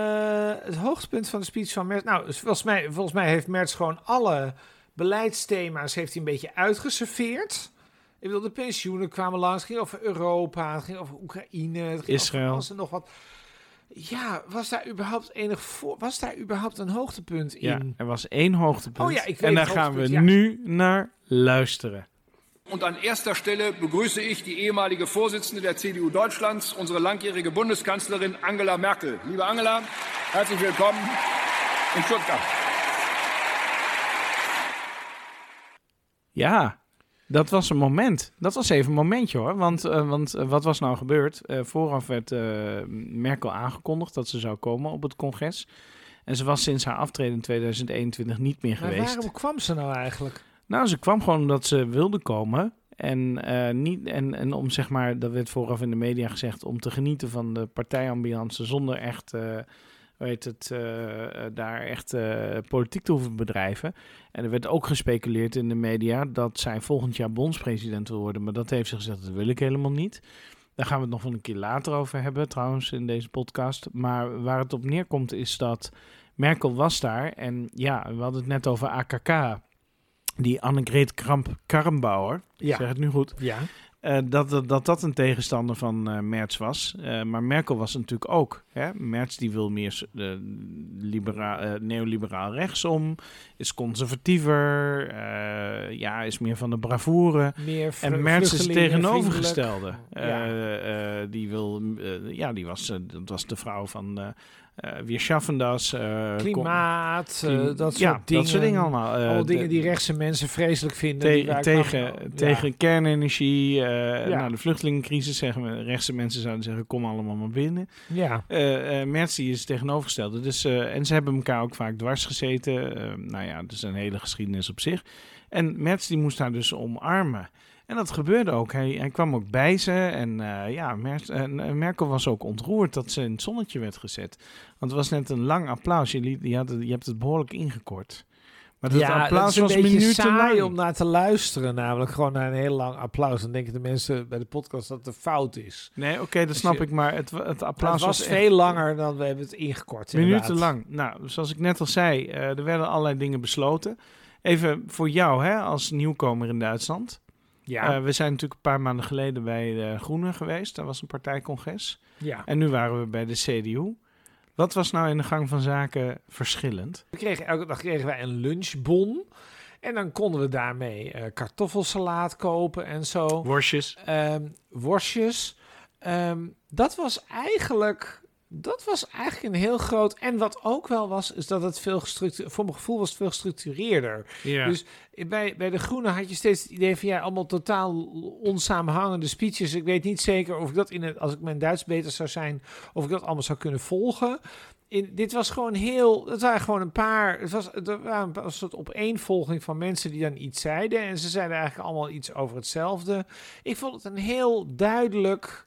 Speaker 2: het hoogtepunt van de speech van Merz... Nou, volgens mij, volgens mij heeft Merz gewoon alle beleidsthema's heeft hij een beetje uitgeserveerd. Ik bedoel, de pensioenen kwamen langs. Het ging over Europa, het ging over Oekraïne, het ging
Speaker 1: Israël.
Speaker 2: Over alles en nog wat. Ja, was daar überhaupt enig voor, was daar überhaupt een hoogtepunt in?
Speaker 1: Ja, er was één hoogtepunt.
Speaker 2: Oh ja, ik weet
Speaker 1: en daar gaan we
Speaker 2: ja.
Speaker 1: nu naar luisteren.
Speaker 11: Und an erster Stelle begrüße ich die ehemalige Vorsitzende der C D U Deutschlands, unsere langjährige Bundeskanzlerin Angela Merkel. Liebe Angela, herzlich willkommen in Stuttgart.
Speaker 1: Ja, dat was een moment. Dat was even een momentje hoor. Want, uh, want uh, wat was nou gebeurd? Uh, vooraf werd uh, Merkel aangekondigd dat ze zou komen op het congres. En ze was sinds haar aftreden in tweeduizend eenentwintig niet meer
Speaker 2: maar
Speaker 1: geweest.
Speaker 2: Waarom kwam ze nou eigenlijk?
Speaker 1: Nou, ze kwam gewoon omdat ze wilde komen. En, uh, niet, en, en om zeg maar, dat werd vooraf in de media gezegd, om te genieten van de partijambiance zonder echt... Uh, weet het, uh, daar echt uh, politiek te hoeven bedrijven. En er werd ook gespeculeerd in de media dat zij volgend jaar bondspresident wil worden. Maar dat heeft ze gezegd, dat wil ik helemaal niet. Daar gaan we het nog wel een keer later over hebben, trouwens, in deze podcast. Maar waar het op neerkomt is dat Merkel was daar. En ja, we hadden het net over A K K. Die Annegret Kramp-Karrenbauer,
Speaker 2: Ja.
Speaker 1: zeg het nu goed.
Speaker 2: Ja.
Speaker 1: Uh, dat, dat, dat dat een tegenstander van uh, Merz was. Uh, maar Merkel was het natuurlijk ook. Hè? Merz die wil meer uh, libera- uh, neoliberaal rechtsom. Is conservatiever. Uh, ja, is meer van de bravoure.
Speaker 2: Meer vr-
Speaker 1: en Merz is het tegenovergestelde.
Speaker 2: Ja.
Speaker 1: Uh, uh, die wil... Uh, ja, die was, uh, dat was de vrouw van... Uh, Uh, weer Schaffendas. Uh,
Speaker 2: Klimaat, uh, dat soort
Speaker 1: ja,
Speaker 2: dingen.
Speaker 1: dat soort dingen allemaal. Uh,
Speaker 2: Alle dingen
Speaker 1: de,
Speaker 2: die rechtse mensen vreselijk vinden.
Speaker 1: Te,
Speaker 2: die
Speaker 1: tegen
Speaker 2: nou, ja.
Speaker 1: tegen kernenergie. Uh,
Speaker 2: ja.
Speaker 1: Nou, de vluchtelingencrisis zeggen we. Rechtse mensen zouden zeggen, kom allemaal maar binnen.
Speaker 2: Ja.
Speaker 1: Uh, uh, Merz die is tegenovergestelde. Dus, uh, en ze hebben elkaar ook vaak dwars gezeten. Uh, nou ja, dat is een hele geschiedenis op zich. En Merz die moest haar dus omarmen. En dat gebeurde ook. Hij, hij kwam ook bij ze. En uh, ja, Merz, uh, Merkel was ook ontroerd dat ze in het zonnetje werd gezet. Want het was net een lang applaus. Je, liet, je, had het, je hebt het behoorlijk ingekort. Maar dat
Speaker 2: ja,
Speaker 1: applaus
Speaker 2: dat is een
Speaker 1: was
Speaker 2: beetje
Speaker 1: minutenlang.
Speaker 2: saai om naar te luisteren. Namelijk gewoon naar een heel lang applaus. Dan denken de mensen bij de podcast dat het een fout is.
Speaker 1: Nee, oké, okay, dat
Speaker 2: dus
Speaker 1: snap
Speaker 2: je,
Speaker 1: ik. Maar het, het applaus
Speaker 2: het was,
Speaker 1: was
Speaker 2: veel langer dan we hebben het ingekort.
Speaker 1: Minutenlang. Nou, zoals ik net al zei, uh, er werden allerlei dingen besloten. Even voor jou, hè, als nieuwkomer in Duitsland.
Speaker 2: Ja.
Speaker 1: Uh, we zijn natuurlijk een paar maanden geleden bij de Groenen geweest. Dat was een partijcongres.
Speaker 2: Ja.
Speaker 1: En nu waren we bij de C D U. Wat was nou in de gang van zaken verschillend?
Speaker 2: We kregen, elke dag kregen wij een lunchbon. En dan konden we daarmee uh, kartoffelsalaat kopen en zo.
Speaker 1: Worstjes.
Speaker 2: Um, worstjes. Um, dat was eigenlijk... Dat was eigenlijk een heel groot... En wat ook wel was, is dat het veel gestructureerd... Voor mijn gevoel was het veel gestructureerder.
Speaker 1: Ja.
Speaker 2: Dus bij, bij de Groenen had je steeds het idee van... Ja, allemaal totaal onsamenhangende speeches. Ik weet niet zeker of ik dat in het... Als ik mijn Duits beter zou zijn... Of ik dat allemaal zou kunnen volgen. In, dit was gewoon heel... Het waren gewoon een paar... Het was, het was een soort opeenvolging van mensen die dan iets zeiden. En ze zeiden eigenlijk allemaal iets over hetzelfde. Ik vond het een heel duidelijk...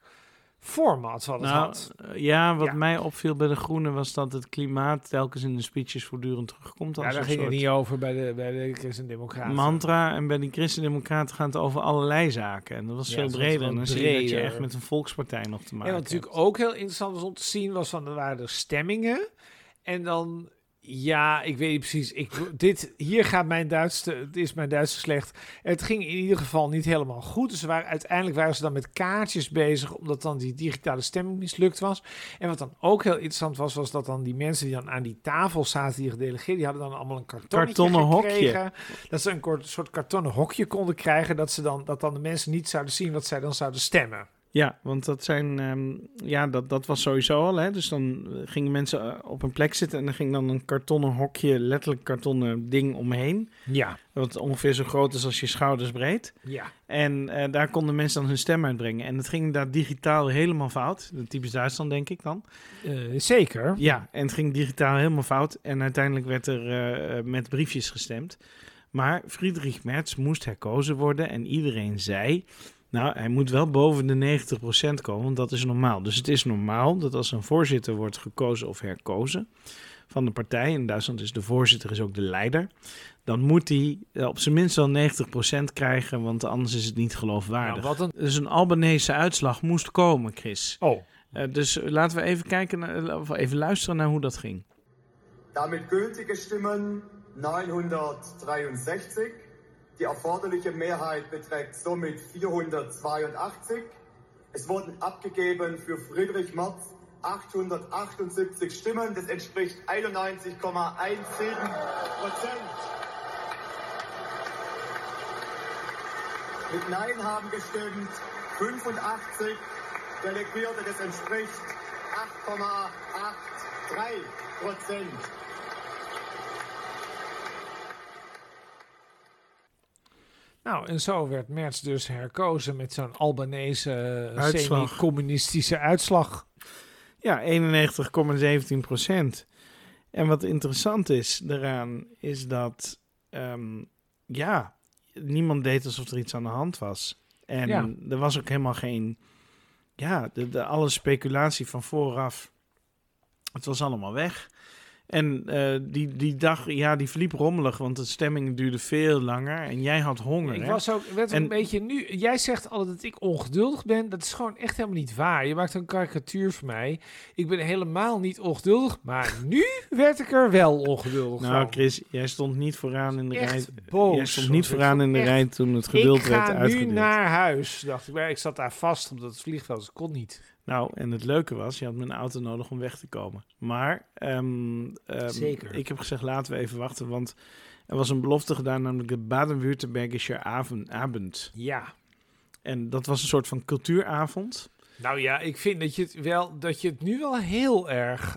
Speaker 2: format wat het
Speaker 1: nou,
Speaker 2: had.
Speaker 1: Ja, wat
Speaker 2: ja.
Speaker 1: mij opviel bij de Groenen was dat het klimaat telkens in de speeches voortdurend terugkomt. Als
Speaker 2: Ja, daar
Speaker 1: een
Speaker 2: ging het
Speaker 1: soort
Speaker 2: niet over bij de, bij de Christen-Democraten.
Speaker 1: mantra. En bij die Christen-Democraten gaat het over allerlei zaken. En dat was
Speaker 2: Ja,
Speaker 1: veel
Speaker 2: dat was
Speaker 1: breder.
Speaker 2: wel
Speaker 1: En dan zie je dat je
Speaker 2: breder.
Speaker 1: echt met een volkspartij nog te maken
Speaker 2: En wat
Speaker 1: hebt.
Speaker 2: natuurlijk ook heel interessant was om te zien, was van er waren er stemmingen. En dan, ja, ik weet niet precies. Ik, dit, hier gaat mijn Duits, het is mijn Duits slecht. Het ging in ieder geval niet helemaal goed. Dus ze waren, uiteindelijk waren ze dan met kaartjes bezig, omdat dan die digitale stemming mislukt was. En wat dan ook heel interessant was, was dat dan die mensen die dan aan die tafel zaten, die gedelegeerden, die hadden dan allemaal een kartonnetje
Speaker 1: Kartonnen
Speaker 2: gekregen.
Speaker 1: hokje.
Speaker 2: Dat ze een kort, soort kartonnen hokje konden krijgen, dat, ze dan, dat dan de mensen niet zouden zien wat zij dan zouden stemmen.
Speaker 1: Ja, want dat zijn, um, ja, dat, dat was sowieso al, hè. Dus dan gingen mensen uh, op een plek zitten en er ging dan een kartonnen hokje, letterlijk kartonnen ding omheen.
Speaker 2: Ja.
Speaker 1: Wat ongeveer zo groot is als je schouders breed.
Speaker 2: Ja.
Speaker 1: En uh, daar konden mensen dan hun stem uitbrengen. En het ging inderdaad digitaal helemaal fout. Typisch Duitsland, denk ik dan.
Speaker 2: Uh, zeker.
Speaker 1: Ja, en het ging digitaal helemaal fout. En uiteindelijk werd er uh, met briefjes gestemd. Maar Friedrich Merz moest herkozen worden en iedereen zei... Nou, hij moet wel boven de negentig procent komen, want dat is normaal. Dus het is normaal dat als een voorzitter wordt gekozen of herkozen van de partij, in Duitsland is de voorzitter is ook de leider, dan moet hij op zijn minst wel negentig procent krijgen, want anders is het niet geloofwaardig.
Speaker 2: Nou, wat een...
Speaker 1: Dus een Albanese uitslag moest komen, Chris.
Speaker 2: Oh.
Speaker 1: Uh, dus laten we even kijken, naar, of even luisteren naar hoe dat ging.
Speaker 3: Damit gültige Stimmen neunhundertdreiundsechzig. Die erforderliche Mehrheit beträgt somit vierhundertzweiundachtzig. Es wurden abgegeben für Friedrich Merz achthundertachtundsiebzig Stimmen. Das entspricht einundneunzig Komma siebzehn Prozent. Mit Nein haben gestimmt fünfundachtzig Delegierte. Das entspricht acht Komma dreiundachtzig Prozent.
Speaker 2: Nou, en zo werd Merz dus herkozen met zo'n Albanese
Speaker 1: Uitslag.
Speaker 2: semi-communistische uitslag.
Speaker 1: Ja, eenennegentig komma zeventien procent. En wat interessant is daaraan, is dat um, ja, niemand deed alsof er iets aan de hand was. En
Speaker 2: ja.
Speaker 1: er was ook helemaal geen, ja, de, de, alle speculatie van vooraf, het was allemaal weg. En uh, die, die dag, ja, die verliep rommelig, want de stemming duurde veel langer en jij had honger.
Speaker 2: Ik
Speaker 1: hè?
Speaker 2: was ook, werd
Speaker 1: en,
Speaker 2: een beetje nu. Jij zegt altijd dat ik ongeduldig ben. Dat is gewoon echt helemaal niet waar. Je maakt een karikatuur van mij. Ik ben helemaal niet ongeduldig, maar nu werd ik er wel ongeduldig
Speaker 1: nou,
Speaker 2: van.
Speaker 1: Chris, jij stond niet vooraan in de
Speaker 2: echt
Speaker 1: rij.
Speaker 2: Boos.
Speaker 1: Jij stond niet vooraan in de echt, rij toen het geduld werd uitgedeeld.
Speaker 2: Ik ga nu naar huis, dacht ik. Maar ik zat daar vast op dat vliegveld, dus ik kon niet.
Speaker 1: Nou, en het leuke was, je had mijn auto nodig om weg te komen. Maar um, um,
Speaker 2: Zeker.
Speaker 1: Ik heb gezegd, laten we even wachten, want er was een belofte gedaan, namelijk de Baden-Württembergische avond.
Speaker 2: Ja.
Speaker 1: En dat was een soort van cultuuravond.
Speaker 2: Nou ja, ik vind dat je het wel, dat je het nu wel heel erg,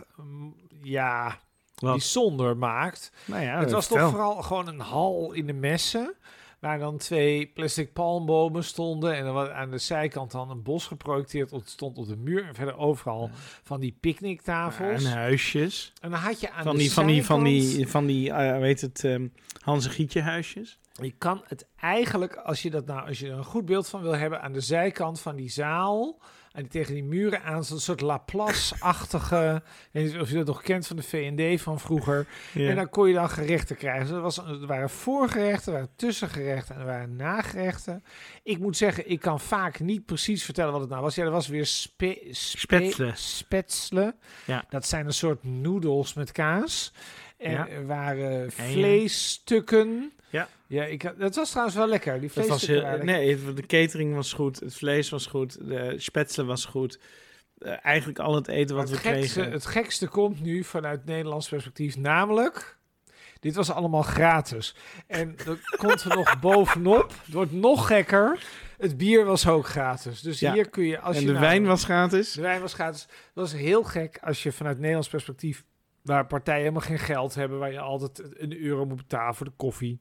Speaker 2: ja,
Speaker 1: Wat?
Speaker 2: bijzonder maakt.
Speaker 1: Nou ja,
Speaker 2: het was
Speaker 1: vertel.
Speaker 2: toch vooral gewoon een hal in de Messen, waar dan twee plastic palmbomen stonden en dan was aan de zijkant dan een bos geprojecteerd stond op de muur en verder overal ja. van die picknicktafels
Speaker 1: ja, en huisjes.
Speaker 2: En dan had je aan
Speaker 1: van
Speaker 2: de
Speaker 1: die,
Speaker 2: zijkant
Speaker 1: van die van die van die uh, weet het um, Hans en Gietje huisjes.
Speaker 2: Je kan het eigenlijk, als je dat nou, als je er een goed beeld van wil hebben, aan de zijkant van die zaal, en die tegen die muren aan, zo'n soort Laplace-achtige, of je dat nog kent van de V en D van vroeger. Ja. En dan kon je dan gerechten krijgen. Dus er, was, er waren voorgerechten, er waren tussengerechten en er waren nagerechten. Ik moet zeggen, ik kan vaak niet precies vertellen wat het nou was. Ja, er was weer spe, spe,
Speaker 1: Spätzle.
Speaker 2: Spätzle.
Speaker 1: Ja.
Speaker 2: Dat zijn een soort noedels met kaas. En
Speaker 1: ja.
Speaker 2: er waren vleesstukken.
Speaker 1: Ja.
Speaker 2: Ja, ik, dat was trouwens wel lekker. Die
Speaker 1: dat was heel, nee, de catering was goed, het vlees was goed, de spätzle was goed. Uh, eigenlijk al het eten wat
Speaker 2: het
Speaker 1: we
Speaker 2: gekste,
Speaker 1: kregen.
Speaker 2: Het gekste komt nu vanuit Nederlands perspectief, namelijk, dit was allemaal gratis. En dat komt er nog bovenop. Het wordt nog gekker. Het bier was ook gratis. Dus ja. hier kun je... Als
Speaker 1: en
Speaker 2: je
Speaker 1: de
Speaker 2: nou,
Speaker 1: wijn was gratis?
Speaker 2: De wijn was gratis. Dat was heel gek als je vanuit Nederlands perspectief, waar partijen helemaal geen geld hebben, waar je altijd een euro moet betalen voor de koffie.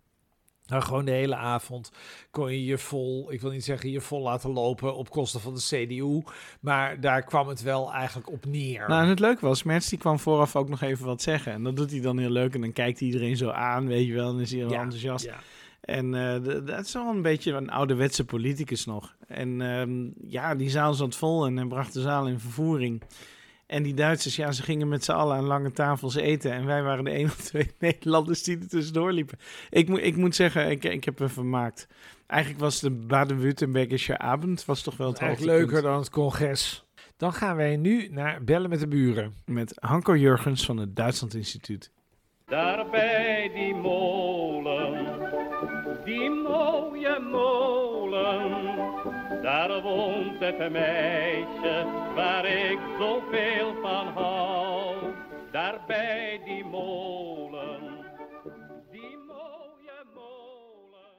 Speaker 2: Nou, gewoon de hele avond kon je je vol, ik wil niet zeggen je vol laten lopen op kosten van de C D U, maar daar kwam het wel eigenlijk op neer.
Speaker 1: Nou, en het leuke was, Merts die kwam vooraf ook nog even wat zeggen. En dat doet hij dan heel leuk en dan kijkt iedereen zo aan, weet je wel, en is hij heel
Speaker 2: ja,
Speaker 1: enthousiast.
Speaker 2: Ja.
Speaker 1: En uh, dat is wel een beetje een ouderwetse politicus nog. En um, ja, die zaal zat vol en hij bracht de zaal in vervoering. En die Duitsers, ja, ze gingen met z'n allen aan lange tafels eten. En wij waren de één of twee Nederlanders die er tussendoor liepen. Ik, mo- ik moet zeggen, ik, ik heb me vermaakt. Eigenlijk was de Baden-Württembergische avond was toch wel het
Speaker 2: eigenlijk leuker dan het congres. Dan gaan wij nu naar Bellen met de Buren.
Speaker 1: Met Hanko Jurgens van het Duitsland Instituut.
Speaker 12: Daar bij die molen, die mooie molen, daar woont het meisje waar ik zoveel van hou. Daar bij die molen, die mooie molen.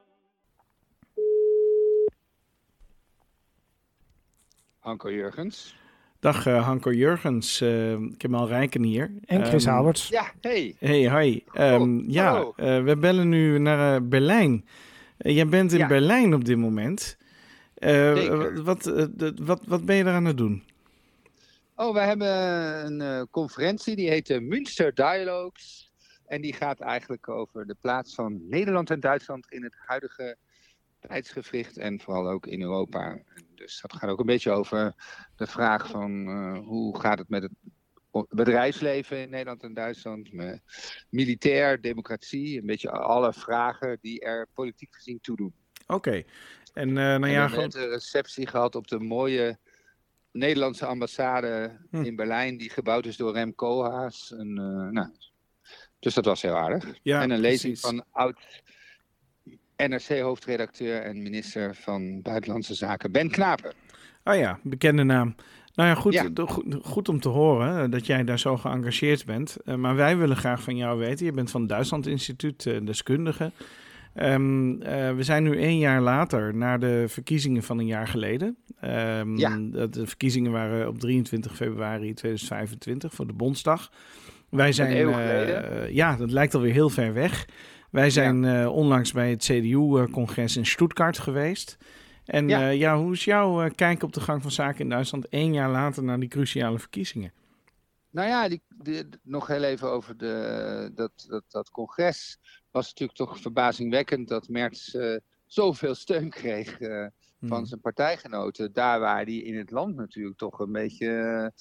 Speaker 13: Hanko Jurgens.
Speaker 1: Dag uh, Hanko Jurgens, uh, ik heb al Rijken hier.
Speaker 2: En Chris um, Alberts.
Speaker 13: Ja, hey.
Speaker 1: Hey, hi. Um, oh, ja, uh, we bellen nu naar uh, Berlijn. Uh, jij bent in ja. Berlijn op dit moment. Uh, wat, uh, d- wat, wat ben je daar aan het doen?
Speaker 13: Oh, we hebben een uh, conferentie, die heet uh, Münster Dialogues. En die gaat eigenlijk over de plaats van Nederland en Duitsland in het huidige tijdsgewricht en vooral ook in Europa. Dus dat gaat ook een beetje over de vraag van uh, hoe gaat het met het bedrijfsleven in Nederland en Duitsland, met militair, democratie, een beetje alle vragen die er politiek gezien toe doen.
Speaker 1: Oké. Okay. En, uh, nou
Speaker 13: en
Speaker 1: ja,
Speaker 13: we hebben
Speaker 1: gewoon...
Speaker 13: net een receptie gehad op de mooie Nederlandse ambassade hm. in Berlijn, die gebouwd is door Rem Koolhaas. En, uh, nou, dus dat was heel aardig.
Speaker 1: Ja,
Speaker 13: en een
Speaker 1: precies.
Speaker 13: lezing van oud N R C-hoofdredacteur en minister van Buitenlandse Zaken, Ben Knapen.
Speaker 1: Oh ja, bekende naam. Nou ja, goed,
Speaker 13: ja.
Speaker 1: goed, goed om te horen dat jij daar zo geëngageerd bent. Uh, maar wij willen graag van jou weten. Je bent van het Duitsland Instituut, uh, deskundige. Um, uh, we zijn nu één jaar later na de verkiezingen van een jaar geleden. Um,
Speaker 13: ja.
Speaker 1: de, de verkiezingen waren op drieëntwintig februari tweeduizend vijfentwintig voor de Bondsdag. Wij zijn,
Speaker 13: een eeuw geleden.
Speaker 1: Uh, ja, dat lijkt alweer heel ver weg. Wij zijn ja. uh, onlangs bij het C D U-congres in Stuttgart geweest. En ja. Uh, ja, hoe is jouw uh, kijk op de gang van zaken in Duitsland één jaar later na die cruciale verkiezingen?
Speaker 13: Nou ja, die, die, nog heel even over de, dat, dat, dat congres. Was natuurlijk toch verbazingwekkend dat Merz uh, zoveel steun kreeg uh, van hmm. zijn partijgenoten. Daar waar hij in het land natuurlijk toch een beetje uh,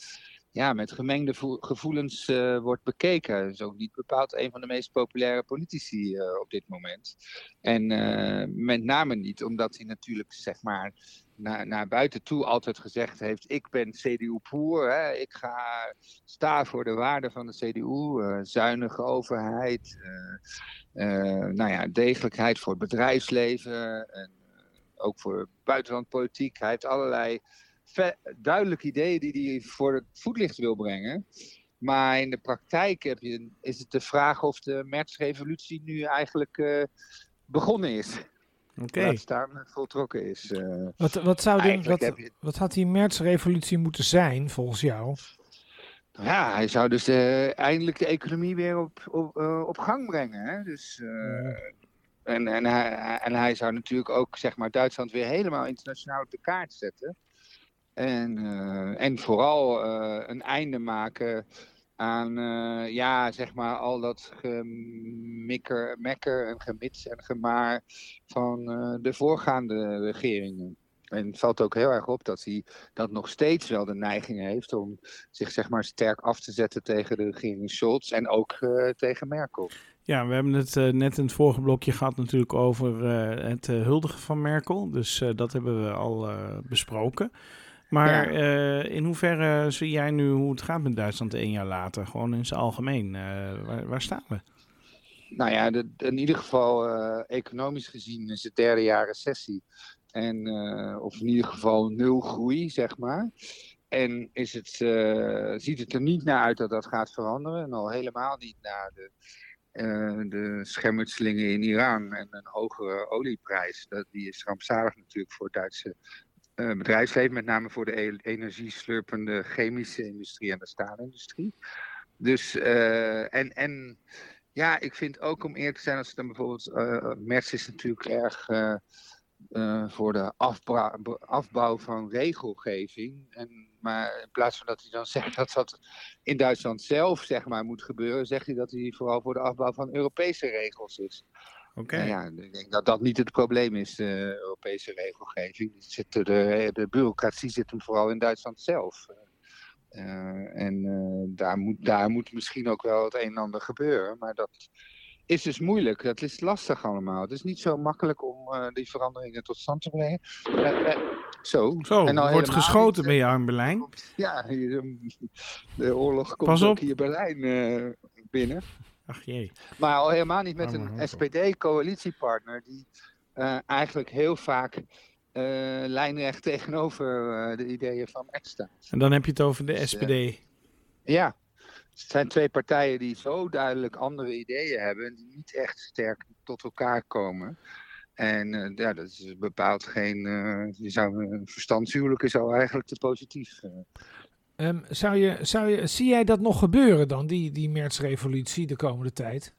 Speaker 13: ja, met gemengde vo- gevoelens uh, wordt bekeken. Dat is ook niet bepaald een van de meest populaire politici uh, op dit moment. En uh, met name niet omdat hij natuurlijk, zeg maar, naar, naar buiten toe altijd gezegd heeft: ik ben C D U-poer, hè? Ik ga staan voor de waarden van de C D U, uh, zuinige overheid, uh, uh, nou ja, degelijkheid voor het bedrijfsleven en uh, ook voor buitenlandpolitiek. Hij heeft allerlei Ve- duidelijke ideeën die hij voor het voetlicht wil brengen. Maar in de praktijk heb je, is het de vraag of de Märzrevolutie nu eigenlijk uh, begonnen is.
Speaker 1: Oké. Okay.
Speaker 13: Laat staan voltrokken is. Uh,
Speaker 2: wat, wat, zou de, wat,
Speaker 13: je...
Speaker 2: wat had die Märzrevolutie moeten zijn, volgens jou?
Speaker 13: Ja, hij zou dus uh, eindelijk de economie weer op, op, uh, op gang brengen. Hè? Dus, uh, ja. en, en, hij, en hij zou natuurlijk ook, zeg maar, Duitsland weer helemaal internationaal op de kaart zetten. En, uh, en vooral uh, een einde maken aan uh, ja, zeg maar, al dat gemikker, mekker en gemits en gemaar van uh, de voorgaande regeringen. En het valt ook heel erg op dat hij dat nog steeds wel de neiging heeft om zich, zeg maar, sterk af te zetten tegen de regering Scholz en ook uh, tegen Merkel.
Speaker 1: Ja, we hebben het uh, net in het vorige blokje gehad natuurlijk over uh, het uh, huldigen van Merkel. Dus uh, dat hebben we al uh, besproken. Maar ja. uh, in hoeverre zie jij nu hoe het gaat met Duitsland één jaar later? Gewoon in zijn algemeen. Uh, waar, waar staan we?
Speaker 13: Nou ja, de, in ieder geval uh, economisch gezien is het derde jaar recessie. En, uh, of in ieder geval nul groei, zeg maar. En is het, uh, ziet het er niet naar uit dat dat gaat veranderen. En al helemaal niet naar de, uh, de schermutselingen in Iran en een hogere olieprijs. Dat, die is rampzalig natuurlijk voor het Duitse uh, bedrijfsleven. Met name voor de e- energieslurpende chemische industrie en de staalindustrie. Dus, uh, en... en ja, ik vind ook, om eerlijk te zijn, als het dan bijvoorbeeld... Uh, Merz is natuurlijk erg uh, uh, voor de afbra- afbouw van regelgeving. En, maar in plaats van dat hij dan zegt dat dat in Duitsland zelf, zeg maar, moet gebeuren, zegt hij dat hij vooral voor de afbouw van Europese regels is. Oké. Okay. Ja, ik denk dat dat niet het probleem is, de Europese regelgeving. Zit de, de bureaucratie zit hem vooral in Duitsland zelf. Uh, en uh, daar, moet, daar moet misschien ook wel het een en ander gebeuren. Maar dat is dus moeilijk. Dat is lastig allemaal. Het is niet zo makkelijk om uh, die veranderingen tot stand te brengen. Uh, uh, zo.
Speaker 1: Zo, en er wordt geschoten bij jou in Berlijn.
Speaker 13: Ja, hier, de oorlog komt Pas ook op. hier Berlijn uh, binnen.
Speaker 1: Ach jee.
Speaker 13: Maar al helemaal niet met een S P D-coalitiepartner die uh, eigenlijk heel vaak... Uh, lijnrecht tegenover uh, de ideeën van Merz staat.
Speaker 1: En dan heb je het over de dus, S P D. Uh,
Speaker 13: ja, het zijn twee partijen die zo duidelijk andere ideeën hebben en die niet echt sterk tot elkaar komen. En uh, ja, dat is bepaald geen... Uh, je zou, een verstandshuwelijk is al eigenlijk te positief. Uh.
Speaker 2: Um, zou je, zou je, zie jij dat nog gebeuren dan, die, die Märzrevolutie de komende tijd?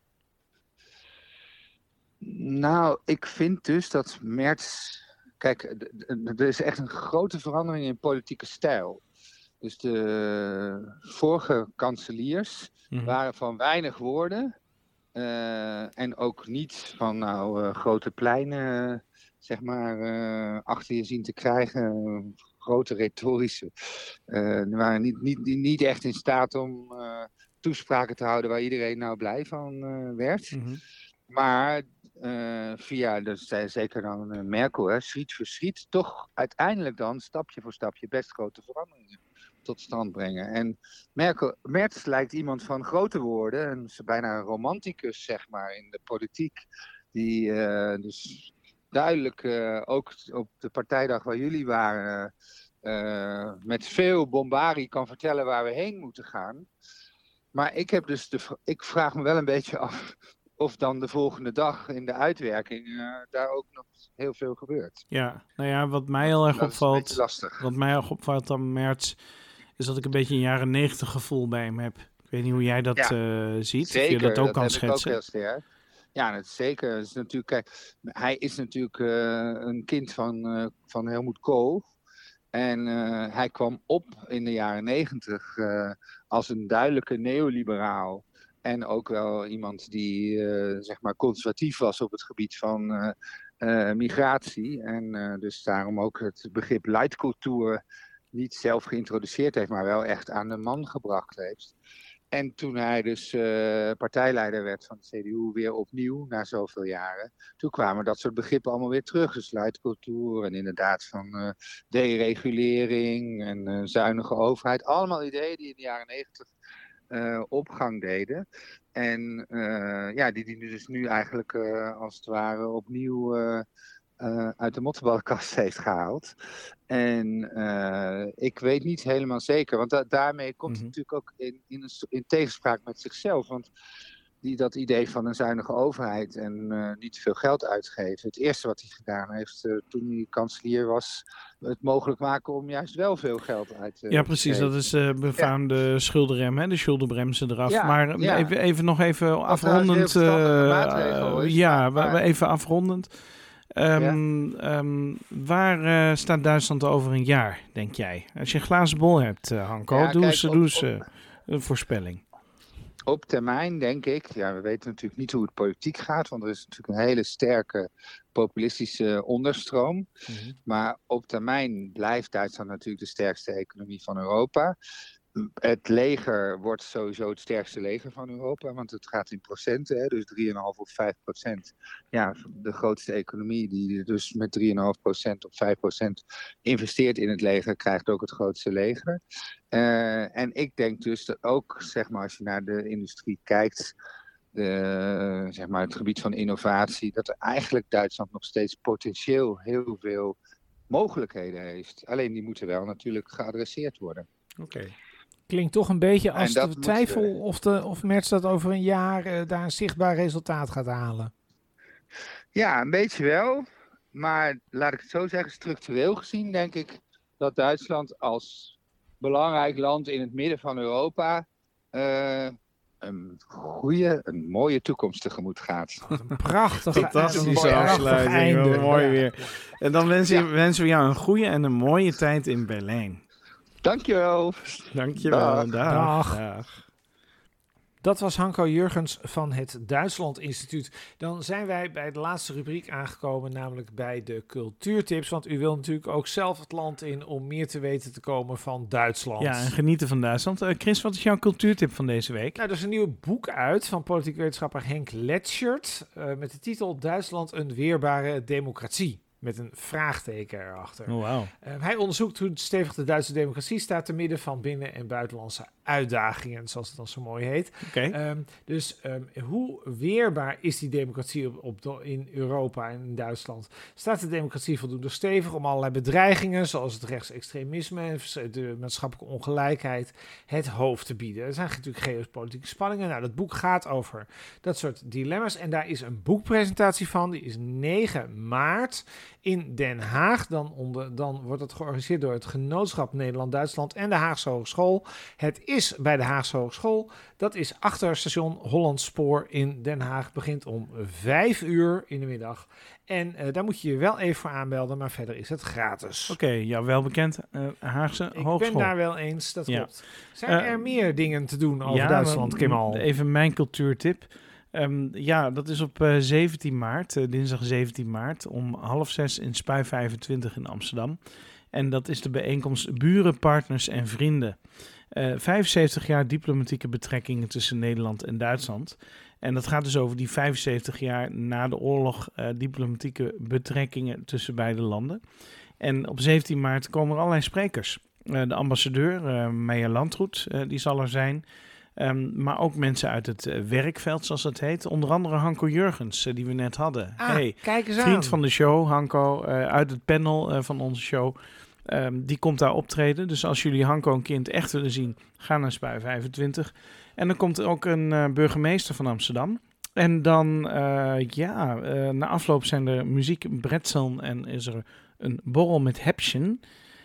Speaker 13: Nou, ik vind dus dat Merz... Kijk, er is echt een grote verandering in politieke stijl. Dus de vorige kanseliers mm-hmm. waren van weinig woorden. Uh, en ook niet van nou, uh, grote pleinen, zeg maar, uh, achter je zien te krijgen. Uh, grote retorische. Uh, die waren niet, niet, niet echt in staat om uh, toespraken te houden waar iedereen nou blij van uh, werd. Mm-hmm. Maar... Uh, via, dus, zeker dan uh, Merkel, hè, schriet voor schriet, toch uiteindelijk dan stapje voor stapje best grote veranderingen tot stand brengen. En Merkel, Merz lijkt iemand van grote woorden, en is bijna een romanticus, zeg maar, in de politiek, die uh, dus duidelijk uh, ook op de partijdag waar jullie waren, uh, met veel bombarie kan vertellen waar we heen moeten gaan. Maar ik heb dus de, ik vraag me wel een beetje af of dan de volgende dag in de uitwerking uh, daar ook nog heel veel gebeurt.
Speaker 1: Ja, nou ja, wat mij heel erg opvalt, wat mij erg opvalt aan Merz, is dat ik een beetje een jaren negentig gevoel bij hem heb. Ik weet niet hoe jij dat ja, uh, ziet,
Speaker 13: zeker,
Speaker 1: of je dat ook
Speaker 13: dat
Speaker 1: kan
Speaker 13: heb
Speaker 1: schetsen.
Speaker 13: Ik ook heel sterk. Ja, dat is zeker. Dat is natuurlijk, kijk, hij is natuurlijk uh, een kind van, uh, van Helmut Kohl. En uh, hij kwam op in de jaren negentig uh, als een duidelijke neoliberaal. En ook wel iemand die uh, zeg maar conservatief was op het gebied van uh, uh, migratie. En uh, dus daarom ook het begrip Leitkultur niet zelf geïntroduceerd heeft, maar wel echt aan de man gebracht heeft. En toen hij dus uh, partijleider werd van de C D U weer opnieuw, na zoveel jaren, toen kwamen dat soort begrippen allemaal weer terug. Dus luidcultuur en inderdaad van uh, deregulering en uh, zuinige overheid. Allemaal ideeën die in de jaren negentig uh, opgang deden. En uh, ja, die die dus nu eigenlijk uh, als het ware opnieuw uh, uh, uit de mottenballenkast heeft gehaald. En uh, ik weet niet helemaal zeker, want da- daarmee komt mm-hmm. het natuurlijk ook in, in, een, in tegenspraak met zichzelf. Want die, dat idee van een zuinige overheid en uh, niet te veel geld uitgeven. Het eerste wat hij gedaan heeft uh, toen hij kanselier was, het mogelijk maken om juist wel veel geld uit te uh,
Speaker 1: Ja, precies.
Speaker 13: geven.
Speaker 1: Dat is de uh, befaamde ja. schuldenrem, hè? De schuldenbremsen eraf.
Speaker 13: Ja,
Speaker 1: maar
Speaker 13: ja.
Speaker 1: Even, even nog even wat afrondend. Uh, uh, ja, maar, maar even afrondend. Um, ja. um, waar uh, staat Duitsland over een jaar, denk jij? Als je een glazen bol hebt, uh, Hanko, ja, doe eens uh, een voorspelling.
Speaker 13: Op termijn denk ik, ja, we weten natuurlijk niet hoe het politiek gaat, want er is natuurlijk een hele sterke populistische onderstroom. Mm-hmm. Maar op termijn blijft Duitsland natuurlijk de sterkste economie van Europa. Het leger wordt sowieso het sterkste leger van Europa, want het gaat in procenten, hè, dus drie komma vijf of vijf procent. Ja, de grootste economie die dus met drie komma vijf procent of vijf procent investeert in het leger, krijgt ook het grootste leger. Uh, en ik denk dus dat ook, zeg maar, als je naar de industrie kijkt, de, zeg maar, het gebied van innovatie, dat er eigenlijk Duitsland nog steeds potentieel heel veel mogelijkheden heeft. Alleen die moeten wel natuurlijk geadresseerd worden.
Speaker 2: Oké. Okay. Klinkt toch een beetje als de twijfel
Speaker 13: we...
Speaker 2: of, de, of Merz dat over een jaar uh, daar een zichtbaar resultaat gaat halen.
Speaker 13: Ja, een beetje wel. Maar laat ik het zo zeggen, structureel gezien denk ik dat Duitsland als belangrijk land in het midden van Europa uh, een goede, een mooie toekomst tegemoet gaat.
Speaker 2: Wat een prachtige,
Speaker 1: fantastische afsluiting. Wat mooi ja. weer. En dan wensen, ja. wensen we jou een goede en een mooie tijd in Berlijn.
Speaker 13: Dankjewel.
Speaker 1: Dankjewel. Dag. Dag. Dag.
Speaker 2: Dat was Hanko Jurgens van het Duitsland Instituut. Dan zijn wij bij de laatste rubriek aangekomen, namelijk bij de cultuurtips. Want u wilt natuurlijk ook zelf het land in om meer te weten te komen van Duitsland.
Speaker 1: Ja, en genieten van Duitsland. Uh, Chris, wat is jouw cultuurtip van deze week?
Speaker 2: Nou, er is een nieuw boek uit van politiek wetenschapper Henk Letschert uh, met de titel Duitsland een weerbare democratie. Met een vraagteken erachter.
Speaker 1: Oh, wow.
Speaker 2: uh, hij onderzoekt hoe stevig de Duitse democratie staat te midden van binnen- en buitenlandse uitdagingen, zoals het dan zo mooi heet.
Speaker 1: Okay.
Speaker 2: Um, dus um, hoe weerbaar is die democratie op, op do- in Europa en in Duitsland? Staat de democratie voldoende stevig om allerlei bedreigingen, zoals het rechtsextremisme en de maatschappelijke ongelijkheid, het hoofd te bieden? Er zijn natuurlijk geopolitieke spanningen. Nou, dat boek gaat over dat soort dilemma's en daar is een boekpresentatie van. Die is negen maart in Den Haag. Dan, onder, dan wordt het georganiseerd door het Genootschap Nederland-Duitsland en de Haagse Hogeschool. Het is bij de Haagse Hogeschool. Dat is achter station Hollandspoor in Den Haag. Begint om vijf uur in de middag. En uh, daar moet je je wel even voor aanmelden, maar verder is het gratis.
Speaker 1: Oké, okay, ja, wel bekend uh, Haagse
Speaker 2: Ik
Speaker 1: Hogeschool.
Speaker 2: Ik ben daar wel eens, dat
Speaker 1: ja.
Speaker 2: klopt. Zijn uh, er meer dingen te doen over
Speaker 1: ja,
Speaker 2: Duitsland, Kemal?
Speaker 1: Even mijn cultuurtip. Um, ja, dat is op uh, zeventien maart, uh, dinsdag zeventien maart, om half zes in Spui vijfentwintig in Amsterdam. En dat is de bijeenkomst Buren, Partners en Vrienden. Uh, vijfenzeventig jaar diplomatieke betrekkingen tussen Nederland en Duitsland. En dat gaat dus over die vijfenzeventig jaar na de oorlog uh, diplomatieke betrekkingen tussen beide landen. En op zeventien maart komen er allerlei sprekers. Uh, de ambassadeur, uh, Meijer Landroet, uh, die zal er zijn. Um, maar ook mensen uit het uh, werkveld, zoals dat heet. Onder andere Hanko Jurgens, uh, die we net hadden.
Speaker 2: Ah,
Speaker 1: hey,
Speaker 2: kijk eens
Speaker 1: vriend
Speaker 2: aan.
Speaker 1: van de show, Hanko, uh, uit het panel uh, van onze show. Um, die komt daar optreden. Dus als jullie Hanko een kind echt willen zien, ga naar Spui vijfentwintig. En dan komt er ook een uh, burgemeester van Amsterdam. En dan, uh, ja, uh, na afloop zijn er muziek, bretzeln en is er een borrel met Häppchen.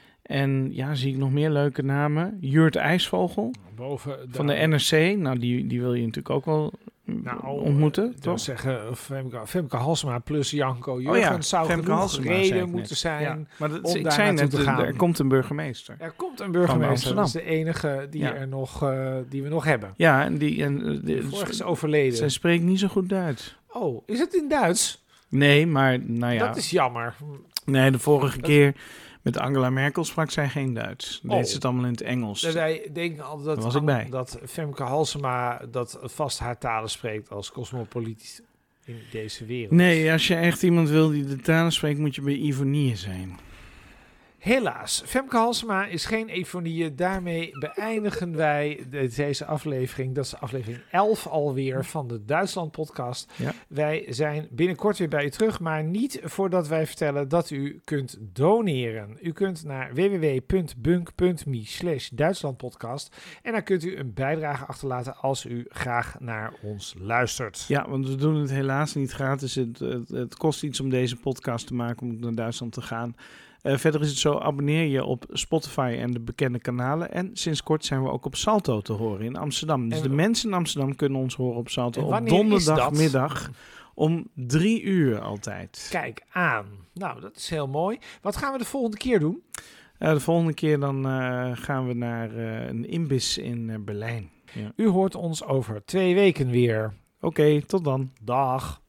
Speaker 1: En ja, zie ik nog meer leuke namen. Jurt IJsvogel
Speaker 2: Boven de,
Speaker 1: van de N R C. Nou, die, die wil je natuurlijk ook wel nou, ontmoeten,
Speaker 2: ik
Speaker 1: toch?
Speaker 2: zeggen, Femke, Femke Halsema plus Janko Jurgens oh ja, zou
Speaker 1: Femke
Speaker 2: genoeg
Speaker 1: Halsema,
Speaker 2: reden moeten zijn
Speaker 1: ja, maar dat,
Speaker 2: om
Speaker 1: ik
Speaker 2: daar
Speaker 1: zei net,
Speaker 2: te gaan.
Speaker 1: Er komt een burgemeester.
Speaker 2: Er komt een burgemeester. Dat is de enige die, ja. er nog, uh, die we nog hebben.
Speaker 1: Ja, en die... En, uh,
Speaker 2: die vorige is overleden.
Speaker 1: Zij spreekt niet zo goed Duits.
Speaker 2: Oh, is het in Duits?
Speaker 1: Nee, maar nou ja...
Speaker 2: Dat is jammer.
Speaker 1: Nee, de vorige keer... Met Angela Merkel sprak zij geen Duits. Dan
Speaker 2: Oh.
Speaker 1: deed ze het allemaal in het Engels.
Speaker 2: En wij denken altijd dat,
Speaker 1: Daar was ik bij.
Speaker 2: dat Femke Halsema dat vast haar talen spreekt als cosmopoliet in deze wereld.
Speaker 1: Nee, als je echt iemand wil die de talen spreekt, moet je bij Ivonie zijn.
Speaker 2: Helaas, Femke Halsema is geen Efonie. Daarmee beëindigen wij de- deze aflevering. Dat is aflevering elf alweer van de Duitsland-podcast.
Speaker 1: Ja.
Speaker 2: Wij zijn binnenkort weer bij u terug, maar niet voordat wij vertellen dat u kunt doneren. U kunt naar w w w punt bunk punt m e slash Duitslandpodcast en dan kunt u een bijdrage achterlaten als u graag naar ons luistert.
Speaker 1: Ja, want we doen het helaas niet gratis. Het, het, het kost iets om deze podcast te maken, om naar Duitsland te gaan. Uh, verder is het zo, abonneer je op Spotify en de bekende kanalen. En sinds kort zijn we ook op Salto te horen in Amsterdam. Dus
Speaker 2: En
Speaker 1: de
Speaker 2: we-
Speaker 1: mensen in Amsterdam kunnen ons horen op Salto
Speaker 2: En
Speaker 1: op
Speaker 2: wanneer is
Speaker 1: donderdagmiddag om drie uur altijd.
Speaker 2: Kijk aan. Nou, dat is heel mooi. Wat gaan we de volgende keer doen?
Speaker 1: Uh, de volgende keer dan uh, gaan we naar uh, een imbis in uh, Berlijn. Ja.
Speaker 2: U hoort ons over twee weken weer.
Speaker 1: Oké, okay, tot dan.
Speaker 2: Dag.